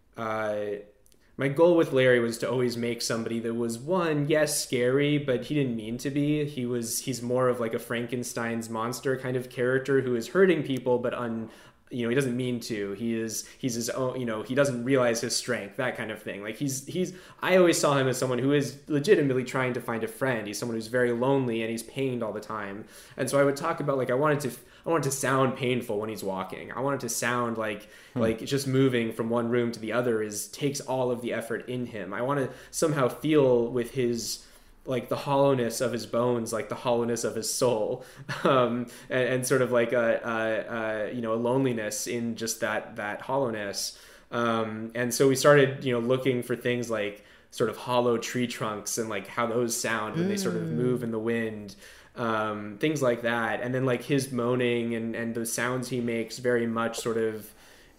[SPEAKER 5] Uh, my goal with Larry was to always make somebody that was one, yes, scary, but he didn't mean to be. He was he's more of like a Frankenstein's monster kind of character who is hurting people, but un. You know, he doesn't mean to. He is, he's his own, you know, he doesn't realize his strength, that kind of thing. Like he's, he's, I always saw him as someone who is legitimately trying to find a friend. He's someone who's very lonely and he's pained all the time. And so I would talk about like, I wanted to, I wanted to sound painful when he's walking. I wanted to sound like, hmm. like just moving from one room to the other is, takes all of the effort in him. I want to somehow feel with his, like the hollowness of his bones, like the hollowness of his soul, um, and, and sort of like a, a, a you know a loneliness in just that that hollowness. Um, and so we started you know looking for things like sort of hollow tree trunks and like how those sound when mm. they sort of move in the wind, um, things like that. And then like his moaning and and the sounds he makes very much sort of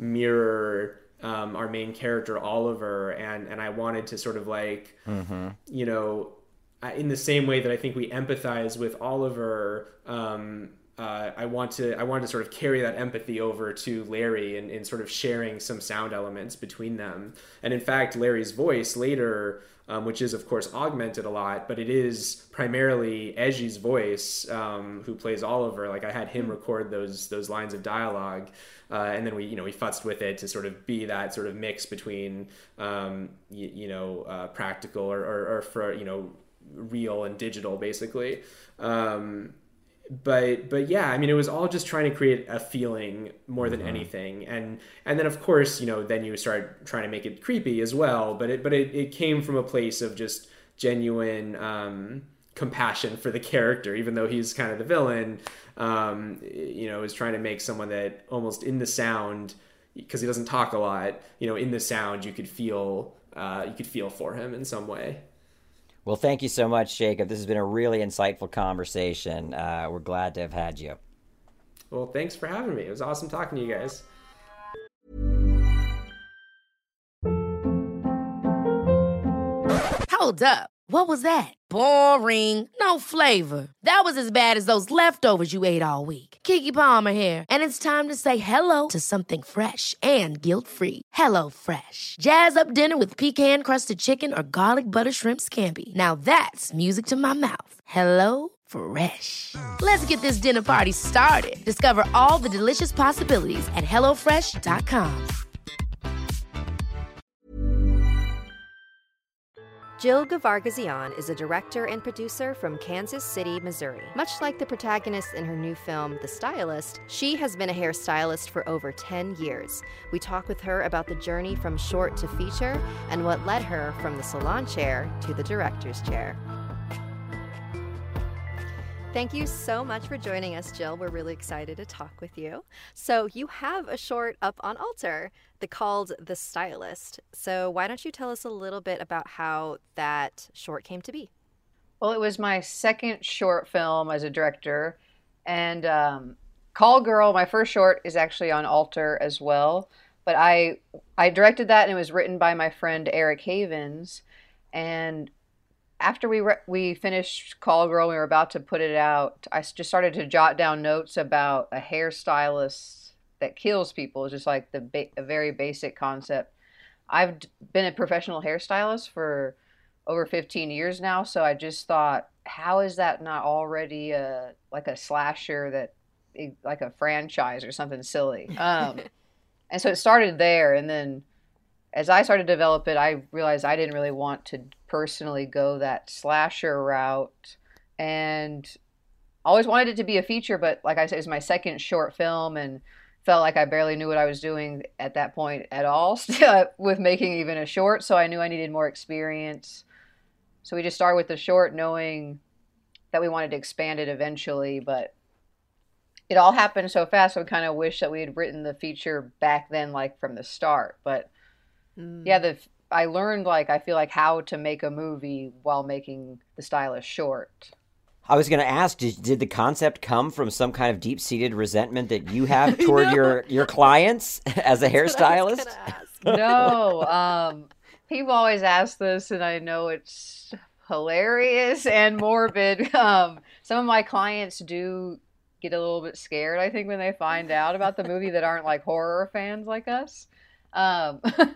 [SPEAKER 5] mirror um, our main character Oliver, and and I wanted to sort of like mm-hmm. you know, in the same way that I think we empathize with Oliver. Um, Uh, I want to I wanted to sort of carry that empathy over to Larry and, and sort of sharing some sound elements between them. And in fact, Larry's voice later, um, which is of course augmented a lot, but it is primarily Eji's voice, um, who plays Oliver. Like I had him record those those lines of dialogue, uh, and then we you know we futzed with it to sort of be that sort of mix between um, you, you know uh, practical or, or, or for you know real and digital basically. Um, But but yeah, I mean, it was all just trying to create a feeling more than mm-hmm. anything, and and then of course, you know, then you start trying to make it creepy as well. But it but it, it came from a place of just genuine um, compassion for the character, even though he's kind of the villain. Um, you know, is trying to make someone that almost in the sound, because he doesn't talk a lot. You know, in the sound, you could feel uh, you could feel for him in some way.
[SPEAKER 2] Well, thank you so much, Jacob. This has been a really insightful conversation. Uh, we're glad to have had you.
[SPEAKER 5] Well, thanks for having me. It was awesome talking to you guys.
[SPEAKER 1] Hold up. What was that? Boring. No flavor. That was as bad as those leftovers you ate all week. Keke Palmer here, and it's time to say hello to something fresh and guilt-free. Hello Fresh. Jazz up dinner with pecan-crusted chicken or garlic butter shrimp scampi. Now that's music to my mouth. Hello Fresh. Let's get this dinner party started. Discover all the delicious possibilities at hello fresh dot com.
[SPEAKER 3] Jill Gavargazian is a director and producer from Kansas City, Missouri. Much like the protagonist in her new film, The Stylist, she has been a hairstylist for over ten years. We talk with her about the journey from short to feature and what led her from the salon chair to the director's chair. Thank you so much for joining us, Jill. We're really excited to talk with you. So you have a short up on Alter that called The Stylist. So why don't you tell us a little bit about how that short came to be?
[SPEAKER 6] Well, it was my second short film as a director. And um, Call Girl, my first short, is actually on Alter as well. But I I directed that, and it was written by my friend Eric Havens. And after we re- we finished Call Girl, we were about to put it out, I just started to jot down notes about a hairstylist that kills people. It's just like the ba- a very basic concept. I've d- been a professional hairstylist for over fifteen years now, so I just thought, how is that not already a like a slasher that like a franchise or something silly? Um, and so it started there, and then as I started to develop it, I realized I didn't really want to personally go that slasher route, and always wanted it to be a feature, but like I said, it was my second short film and felt like I barely knew what I was doing at that point at all with making even a short, so I knew I needed more experience. So we just started with the short, knowing that we wanted to expand it eventually, but it all happened so fast, so I kind of wish that we had written the feature back then, like from the start. But Mm. yeah, the I learned, like, I feel like how to make a movie while making The Stylist short.
[SPEAKER 2] I was going to ask, did, did the concept come from some kind of deep-seated resentment that you have toward your, your clients as a hairstylist?
[SPEAKER 6] No. Um, people always ask this, and I know it's hilarious and morbid. Um, some of my clients do get a little bit scared, I think, when they find out about the movie that aren't, like, horror fans like us. Um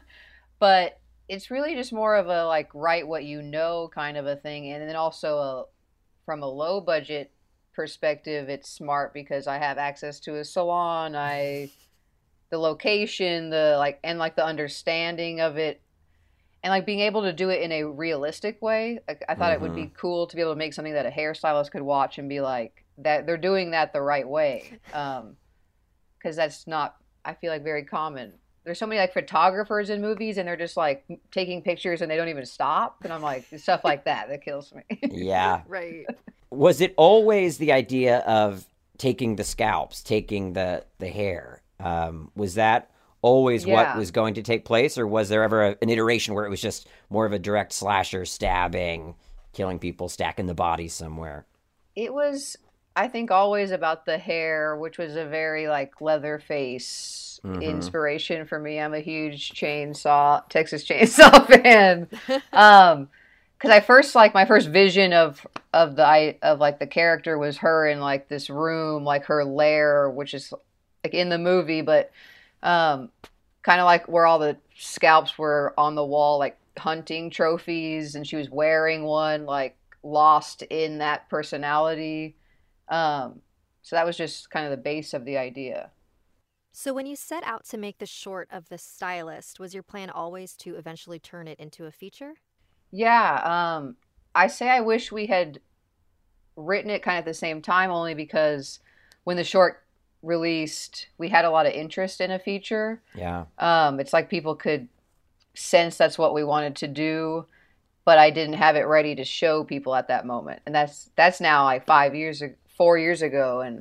[SPEAKER 6] But it's really just more of a, like, write what you know kind of a thing. And then also a, from a low budget perspective, it's smart because I have access to a salon, I, the location, the, like, and like the understanding of it, and like being able to do it in a realistic way. Like, I thought mm-hmm. it would be cool to be able to make something that a hairstylist could watch and be like, that they're doing that the right way. Um, 'cause that's not, I feel like, very common. There's so many, like, photographers in movies, and they're just, like, taking pictures, and they don't even stop. And I'm like, stuff like that, that kills me.
[SPEAKER 2] Yeah.
[SPEAKER 3] Right.
[SPEAKER 2] Was it always the idea of taking the scalps, taking the, the hair? Um, was that always
[SPEAKER 6] yeah.
[SPEAKER 2] what was going to take place, or was there ever a, an iteration where it was just more of a direct slasher, stabbing, killing people, stacking the bodies somewhere?
[SPEAKER 6] It was I think always about the hair, which was a very like Leatherface
[SPEAKER 2] Mhm.
[SPEAKER 6] inspiration for me. I'm a huge chainsaw, Texas Chainsaw fan. Um, because I first like my first vision of of the I of like the character was her in like this room, like her lair, which is like in the movie, but um, kind of like where all the scalps were on the wall, like hunting trophies, and she was wearing one, like lost in that personality. Um, so that was just kind of the base of the idea.
[SPEAKER 3] So when you set out to make the short of The Stylist, was your plan always to eventually turn it into a feature?
[SPEAKER 6] Yeah, um, I say I wish we had written it kind of at the same time, only because when the short released, we had a lot of interest in a feature.
[SPEAKER 2] Yeah.
[SPEAKER 6] Um, it's like people could sense that's what we wanted to do, but I didn't have it ready to show people at that moment. And that's that's now like five years, ag- four years ago, and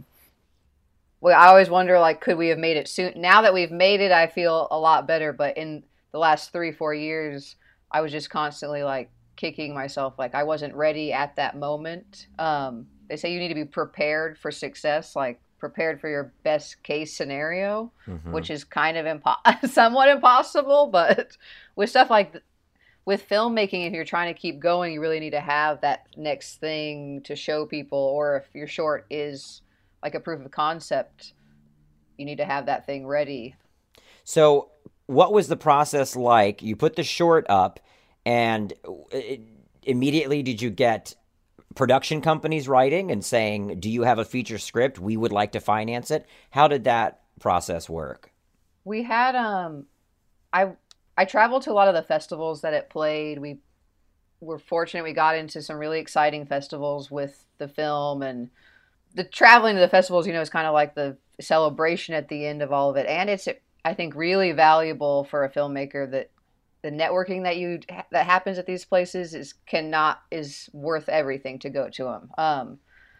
[SPEAKER 6] well, I always wonder like, could we have made it soon? Now that we've made it, I feel a lot better. But in the last three, four years, I was just constantly like kicking myself, like I wasn't ready at that moment. Um, they say you need to be prepared for success, like prepared for your best case scenario,
[SPEAKER 2] Mhm.
[SPEAKER 6] which is kind of impo- somewhat impossible. But with stuff like th- with filmmaking, if you're trying to keep going, you really need to have that next thing to show people. Or if your short is like a proof of concept, you need to have that thing ready.
[SPEAKER 2] So, what was the process like? You put the short up, and it, immediately did you get production companies writing and saying, do you have a feature script? We would like to finance it. How did that process work?
[SPEAKER 6] We had um I I traveled to a lot of the festivals that it played. We were fortunate we got into some really exciting festivals with the film, and the traveling to the festivals, you know, is kind of like the celebration at the end of all of it. And it's I think really valuable for a filmmaker that the networking that you that happens at these places is cannot is worth everything to go to them. Um,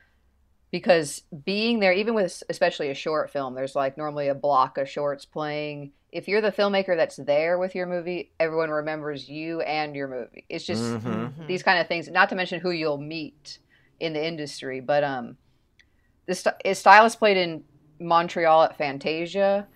[SPEAKER 6] because being there, even with especially a short film, there's like normally a block of shorts playing. If you're the filmmaker that's there with your movie, everyone remembers you and your movie. It's just
[SPEAKER 2] Mhm.
[SPEAKER 6] these kind of things. Not to mention who you'll meet in the industry, but um, this st- Stylist played in Montreal at Fantasia,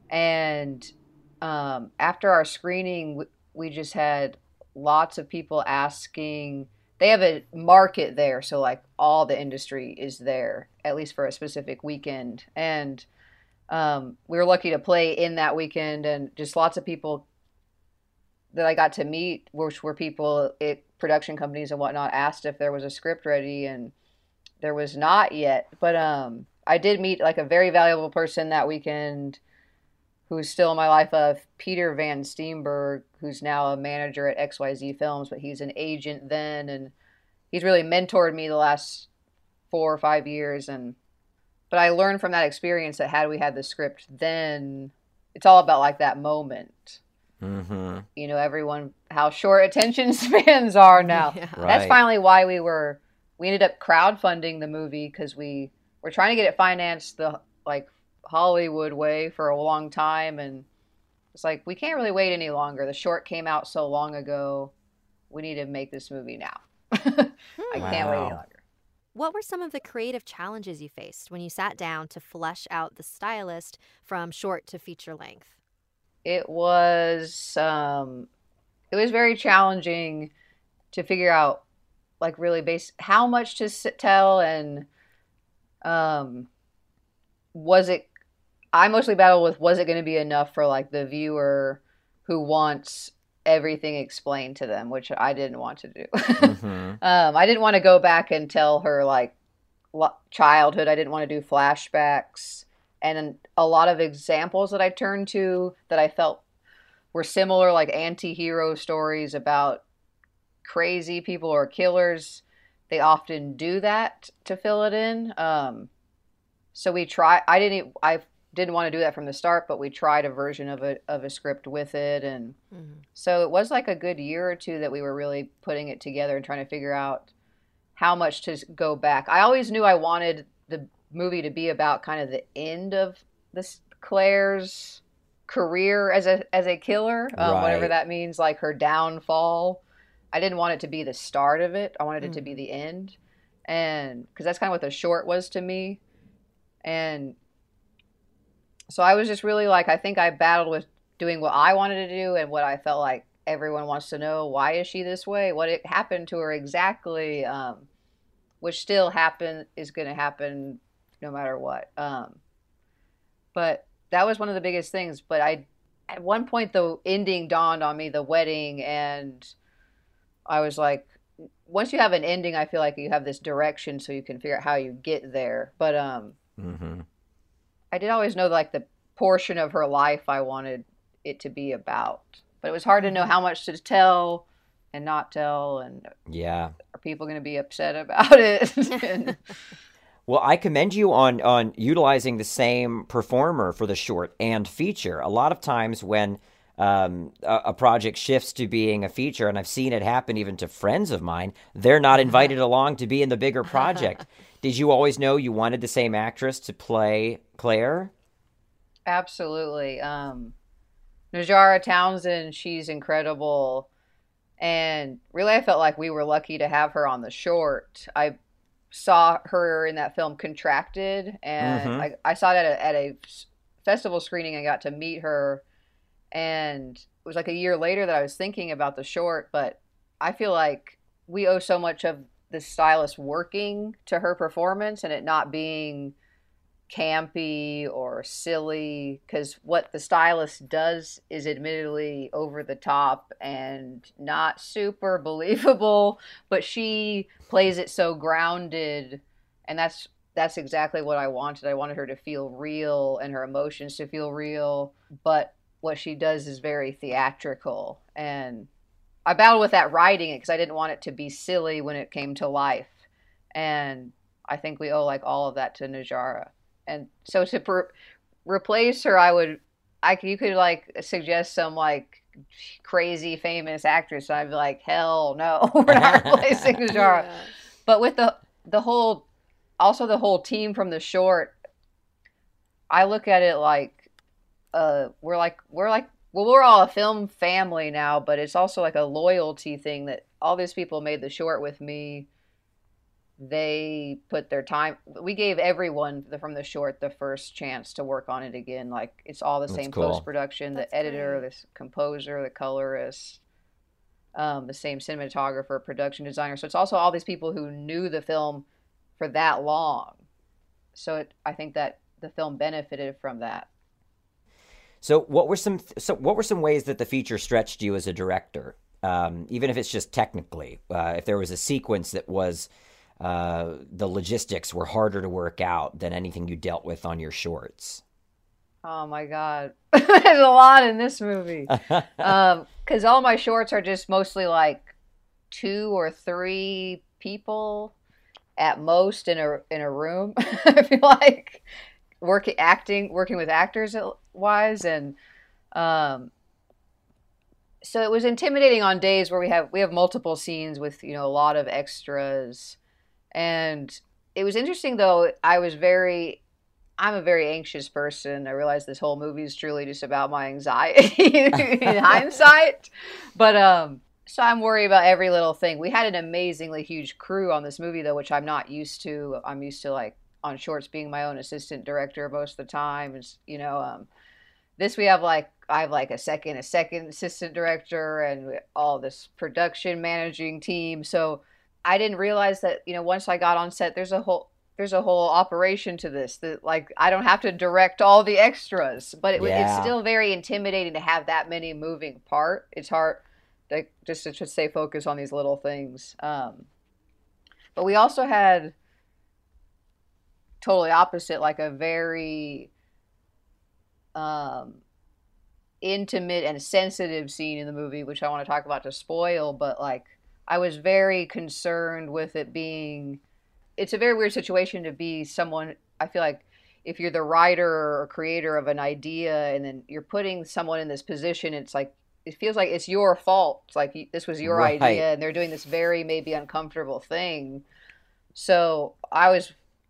[SPEAKER 6] and um, after our screening, we, we just had lots of people asking. They have a market there, so like all the industry is there, at least for a specific weekend. And um, we were lucky to play in that weekend, and just lots of people that I got to meet, which were people at production companies and whatnot, asked if there was a script ready, and there was not yet. But um, I did meet like a very valuable person that weekend who's still in my life, of Peter Van Steenberg, who's now a manager at X Y Z Films, but he's an agent then, and he's really mentored me the last four or five years. And but I learned from that experience that had we had the script then, it's all about like that moment.
[SPEAKER 2] Mm-hmm.
[SPEAKER 6] You know, everyone, how short attention spans are now.
[SPEAKER 3] Yeah.
[SPEAKER 2] Right.
[SPEAKER 6] That's finally why we were, we ended up crowdfunding the movie, because we were trying to get it financed the like Hollywood way for a long time, and it's like we can't really wait any longer. The short came out so long ago, we need to make this movie now. I can't wait any
[SPEAKER 2] Wow.
[SPEAKER 6] longer.
[SPEAKER 3] What were some of the creative challenges you faced when you sat down to flesh out The Stylist from short to feature length?
[SPEAKER 6] It was um it was very challenging to figure out like really base how much to s- tell, and um was it I mostly battle with, was it going to be enough for like the viewer who wants everything explained to them, which I didn't want to do.
[SPEAKER 2] Mm-hmm.
[SPEAKER 6] um, I didn't want to go back and tell her like lo- childhood. I didn't want to do flashbacks, and a lot of examples that I turned to that I felt were similar, like anti-hero stories about crazy people or killers. They often do that to fill it in. Um, so we try. I didn't. I didn't want to do that from the start, but we tried a version of a of a script with it, and
[SPEAKER 3] Mhm.
[SPEAKER 6] so it was like a good year or two that we were really putting it together and trying to figure out how much to go back. I always knew I wanted the movie to be about kind of the end of this Claire's career as a as a killer, um, whatever
[SPEAKER 2] Right.
[SPEAKER 6] that means, like her downfall. I didn't want it to be the start of it. I wanted it to be
[SPEAKER 3] Mhm.
[SPEAKER 6] the end. And because that's kind of what the short was to me. And so I was just really like, I think I battled with doing what I wanted to do and what I felt like everyone wants to know. Why is she this way? What it happened to her exactly? Um, which still happen is going to happen no matter what. Um, but that was one of the biggest things. But I, at one point, the ending dawned on me, the wedding, and I was like, once you have an ending, I feel like you have this direction so you can figure out how you get there. But um,
[SPEAKER 2] Mm-hmm.
[SPEAKER 6] I did always know like the portion of her life I wanted it to be about. But it was hard to know how much to tell and not tell, and
[SPEAKER 2] Yeah.
[SPEAKER 6] are people going to be upset about it? And,
[SPEAKER 2] Well, I commend you on on utilizing the same performer for the short and feature. A lot of times when um, a, a project shifts to being a feature, and I've seen it happen even to friends of mine, they're not invited along to be in the bigger project. Did you always know you wanted the same actress to play Claire?
[SPEAKER 6] absolutely. Um, Najara Townsend, she's incredible. And really, I felt like we were lucky to have her on the short. I saw her in that film Contracted, and
[SPEAKER 2] Mhm.
[SPEAKER 6] I, I saw it at a, at a festival screening. I got to meet her, and it was like a year later that I was thinking about the short. But I feel like we owe so much of the stylist working to her performance and it not being campy or silly, because what the stylist does is admittedly over the top and not super believable, but she plays it so grounded, and that's that's exactly what I wanted. I wanted her to feel real and her emotions to feel real, but what she does is very theatrical. And I battled with that writing it because I didn't want it to be silly when it came to life. And I think we owe like all of that to Najara. And so to per- replace her, I would, I you could like suggest some like crazy famous actress. And I'd be like, hell no, we're not replacing Najara.
[SPEAKER 3] Yeah.
[SPEAKER 6] But with the the whole, also the whole team from the short, I look at it like, uh, we're like we're like well, we're all a film family now, but it's also like a loyalty thing that all these people made the short with me. They put their time. We gave everyone from the short the first chance to work on it again. Like it's all the
[SPEAKER 2] That's
[SPEAKER 6] same
[SPEAKER 2] cool.
[SPEAKER 6] post production, the
[SPEAKER 3] That's
[SPEAKER 6] editor,
[SPEAKER 3] great.
[SPEAKER 6] the composer, the colorist, um, the same cinematographer, production designer. So it's also all these people who knew the film for that long. So it, I think that the film benefited from that.
[SPEAKER 2] So what were some so what were some ways that the feature stretched you as a director? Um, even if it's just technically, uh, if there was a sequence that was uh, the logistics were harder to work out than anything you dealt with on your shorts.
[SPEAKER 6] Oh my God. There's a lot in this movie. Um, because all my shorts are just mostly like two or three people at most in a in a room. I feel like working acting working with actors wise, and um so it was intimidating on days where we have we have multiple scenes with, you know, a lot of extras. And it was interesting though. I was very I'm a very anxious person. I realize this whole movie is truly just about my anxiety in hindsight. But um so I'm worried about every little thing. We had an amazingly huge crew on this movie though, which I'm not used to. I'm used to like on shorts being my own assistant director most of the time. Is you know, um this we have like I have like a second a second assistant director and all this production managing team. So I didn't realize that, you know, once I got on set, there's a whole there's a whole operation to this, that like I don't have to direct all the extras, but it,
[SPEAKER 2] Yeah.
[SPEAKER 6] it's still very intimidating to have that many moving part. It's hard to just to just stay focused on these little things. Um, but we also had totally opposite, like a very um, intimate and sensitive scene in the movie, which I want to talk about to spoil, but like I was very concerned with it being, it's a very weird situation to be someone, I feel like if you're the writer or creator of an idea and then you're putting someone in this position, it's like, it feels like it's your fault. It's like this was your
[SPEAKER 2] Right.
[SPEAKER 6] idea and they're doing this very maybe uncomfortable thing. So I was,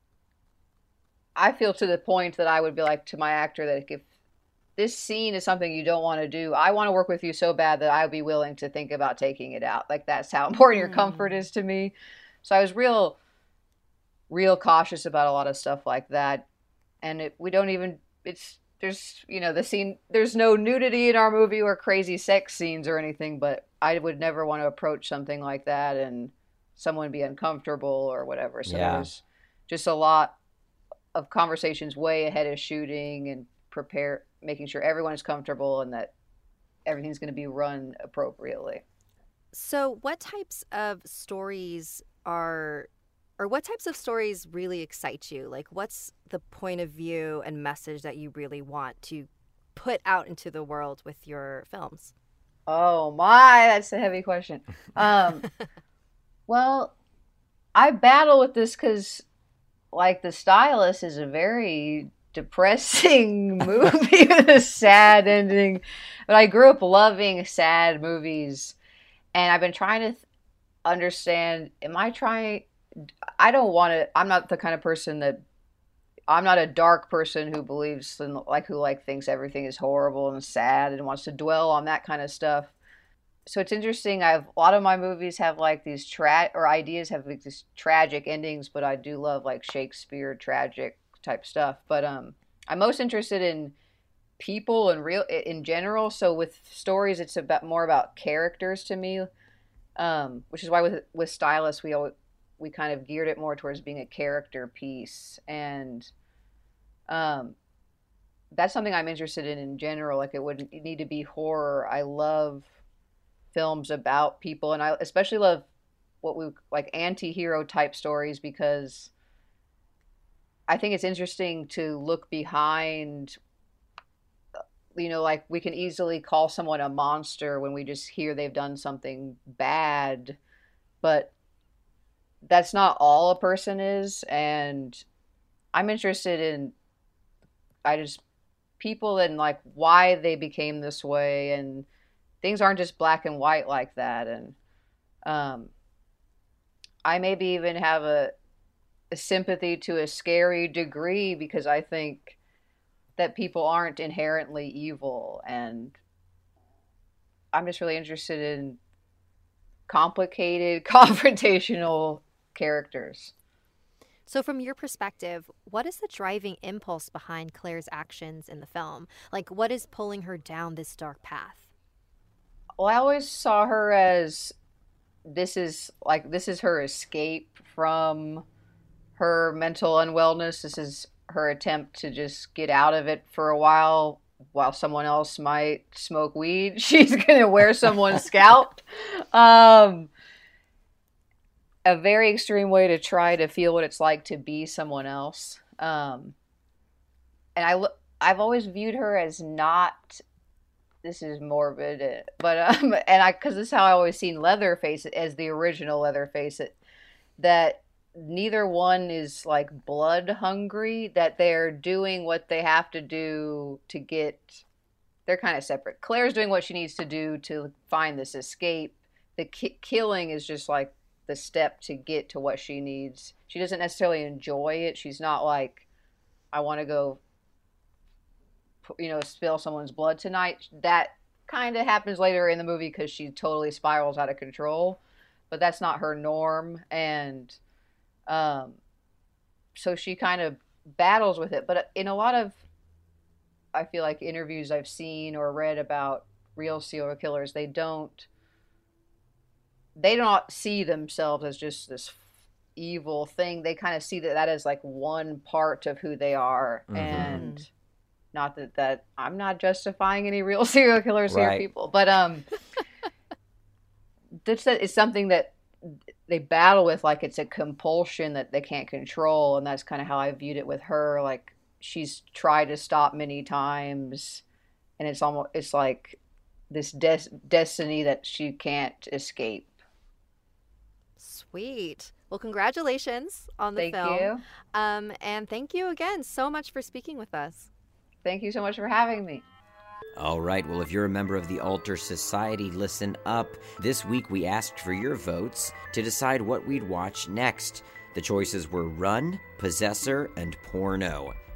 [SPEAKER 6] I feel to the point that I would be like to my actor that if this scene is something you don't want to do, I want to work with you so bad that I would be willing to think about taking it out. Like that's how important your comfort is to me. So I was real real cautious about a lot of stuff like that. And it, we don't even, it's, there's, you know, the scene, there's no nudity in our movie or crazy sex scenes or anything, but I would never want to approach something like that and someone be uncomfortable or whatever. So
[SPEAKER 2] Yeah.
[SPEAKER 6] there's just a lot of conversations way ahead of shooting and prepare, making sure everyone's comfortable and that everything's going to be run appropriately.
[SPEAKER 3] So what types of stories are, or what types of stories really excite you? Like, what's the point of view and message that you really want to put out into the world with your films?
[SPEAKER 6] Oh my, that's a heavy question. Um, well, I battle with this because, like, The Stylist is a very depressing movie with a sad ending. But I grew up loving sad movies, and I've been trying to th- understand, am I trying, I don't want to, I'm not the kind of person that, I'm not a dark person who believes in, like, who, like, thinks everything is horrible and sad and wants to dwell on that kind of stuff. So it's interesting. I've, a lot of my movies have, like, these tra- or ideas have, like, these tragic endings, but I do love, like, Shakespeare tragic type stuff. But um, I'm most interested in people and real in general. So with stories, it's about more about characters to me, um, which is why with with Stylist, we always, we kind of geared it more towards being a character piece, and um, that's something I'm interested in in general. Like, it would need to be horror. I love films about people, and I especially love what we like anti-hero type stories, because I think it's interesting to look behind, you know, like, we can easily call someone a monster when we just hear they've done something bad, but that's not all a person is. And I'm interested in, I just, people and, like, why they became this way, and things aren't just black and white like that. And um, I maybe even have a, a sympathy to a scary degree, because I think that people aren't inherently evil, and I'm just really interested in complicated, confrontational characters.
[SPEAKER 3] So from your perspective, what is the driving impulse behind Claire's actions in the film? Like, what is pulling her down this dark path?
[SPEAKER 6] Well, I always saw her as, this is like, this is her escape from her mental unwellness. This is her attempt to just get out of it for a while, while someone else might smoke weed. She's gonna wear someone's scalp. Um, a very extreme way to try to feel what it's like to be someone else. Um, and I, I've always viewed her as not, this is morbid, but, um, and I, cause this is how I always seen Leatherface as the original Leatherface, it, that neither one is, like, blood hungry, that they're doing what they have to do to get, they're kind of separate. Claire's doing what she needs to do to find this escape. The ki- killing is just, like, the step to get to what she needs. She doesn't necessarily enjoy it. She's not like, I want to go, you know, spill someone's blood tonight. That kind of happens later in the movie because she totally spirals out of control, but that's not her norm. And um, so she kind of battles with it. But in a lot of, I feel like, interviews I've seen or read about real serial killers, they don't, they don't see themselves as just this evil thing. They kind of see that that as, like, one part of who they are. Mm-hmm. And not that that I'm not justifying any real serial killers right. here, people, but um, this is something that they battle with, like, it's a compulsion that they can't control. And that's kind of how I viewed it with her. Like, she's tried to stop many times, and it's almost, it's like this des- destiny that she can't escape.
[SPEAKER 3] Sweet. Well, congratulations on the
[SPEAKER 6] thank
[SPEAKER 3] film.
[SPEAKER 6] Thank you.
[SPEAKER 3] Um, and thank you again so much for speaking with us.
[SPEAKER 6] Thank you so much for having me.
[SPEAKER 2] All right, well, if you're a member of the Alter Society, listen up. This week we asked for your votes to decide what we'd watch next. The choices were Run, Possessor, and Porno.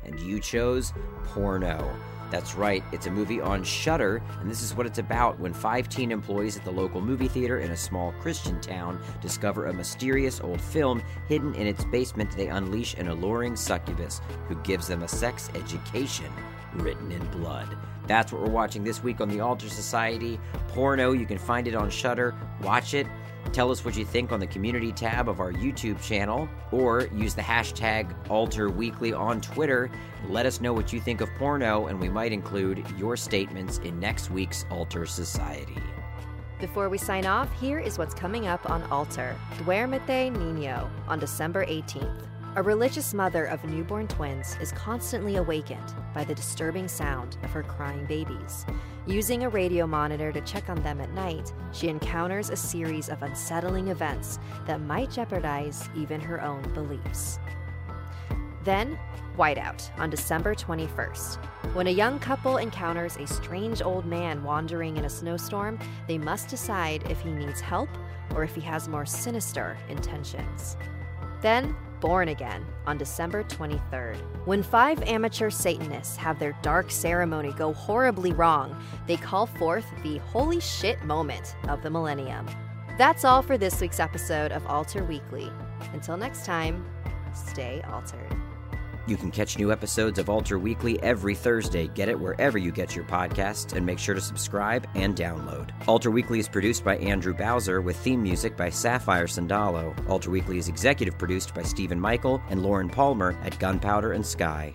[SPEAKER 2] and you chose Porno. That's right, it's a movie on Shudder, and this is what it's about when five teen employees at the local movie theater in a small Christian town discover a mysterious old film hidden in its basement. They unleash an alluring succubus who gives them a sex education written in blood. That's what we're watching this week on the Alter Society. Porno, you can find it on Shudder. Watch it. Tell us what you think on the community tab of our YouTube channel, or use the hashtag AlterWeekly on Twitter. Let us know what you think of Porno, and we might include your statements in next week's Alter Society.
[SPEAKER 3] Before we sign off, here is what's coming up on Alter. Duérmete Niño on December eighteenth. A religious mother of newborn twins is constantly awakened by the disturbing sound of her crying babies. Using a radio monitor to check on them at night, she encounters a series of unsettling events that might jeopardize even her own beliefs. Then, Whiteout on December twenty-first. When a young couple encounters a strange old man wandering in a snowstorm, they must decide if he needs help or if he has more sinister intentions. Then, Born Again on December twenty-third. When five amateur Satanists have their dark ceremony go horribly wrong, they call forth the holy shit moment of the millennium. That's all for this week's episode of Alter Weekly. Until next time, stay altered.
[SPEAKER 2] You can catch new episodes of Alter Weekly every Thursday. Get it wherever you get your podcasts, and make sure to subscribe and download. Alter Weekly is produced by Andrew Bowser with theme music by Sapphire Sandalo. Alter Weekly is executive produced by Stephen Michael and Lauren Palmer at Gunpowder and Sky.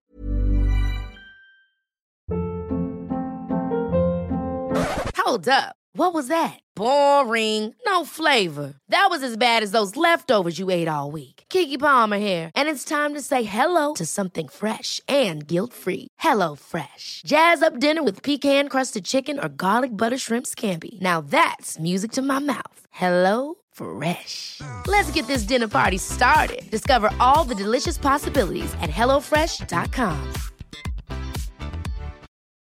[SPEAKER 1] Hold up. What was that? Boring. No flavor. That was as bad as those leftovers you ate all week. Keke Palmer here, and it's time to say hello to something fresh and guilt-free. Hello Fresh. Jazz up dinner with pecan-crusted chicken or garlic butter shrimp scampi. Now that's music to my mouth. Hello Fresh. Let's get this dinner party started. Discover all the delicious possibilities at hello fresh dot com.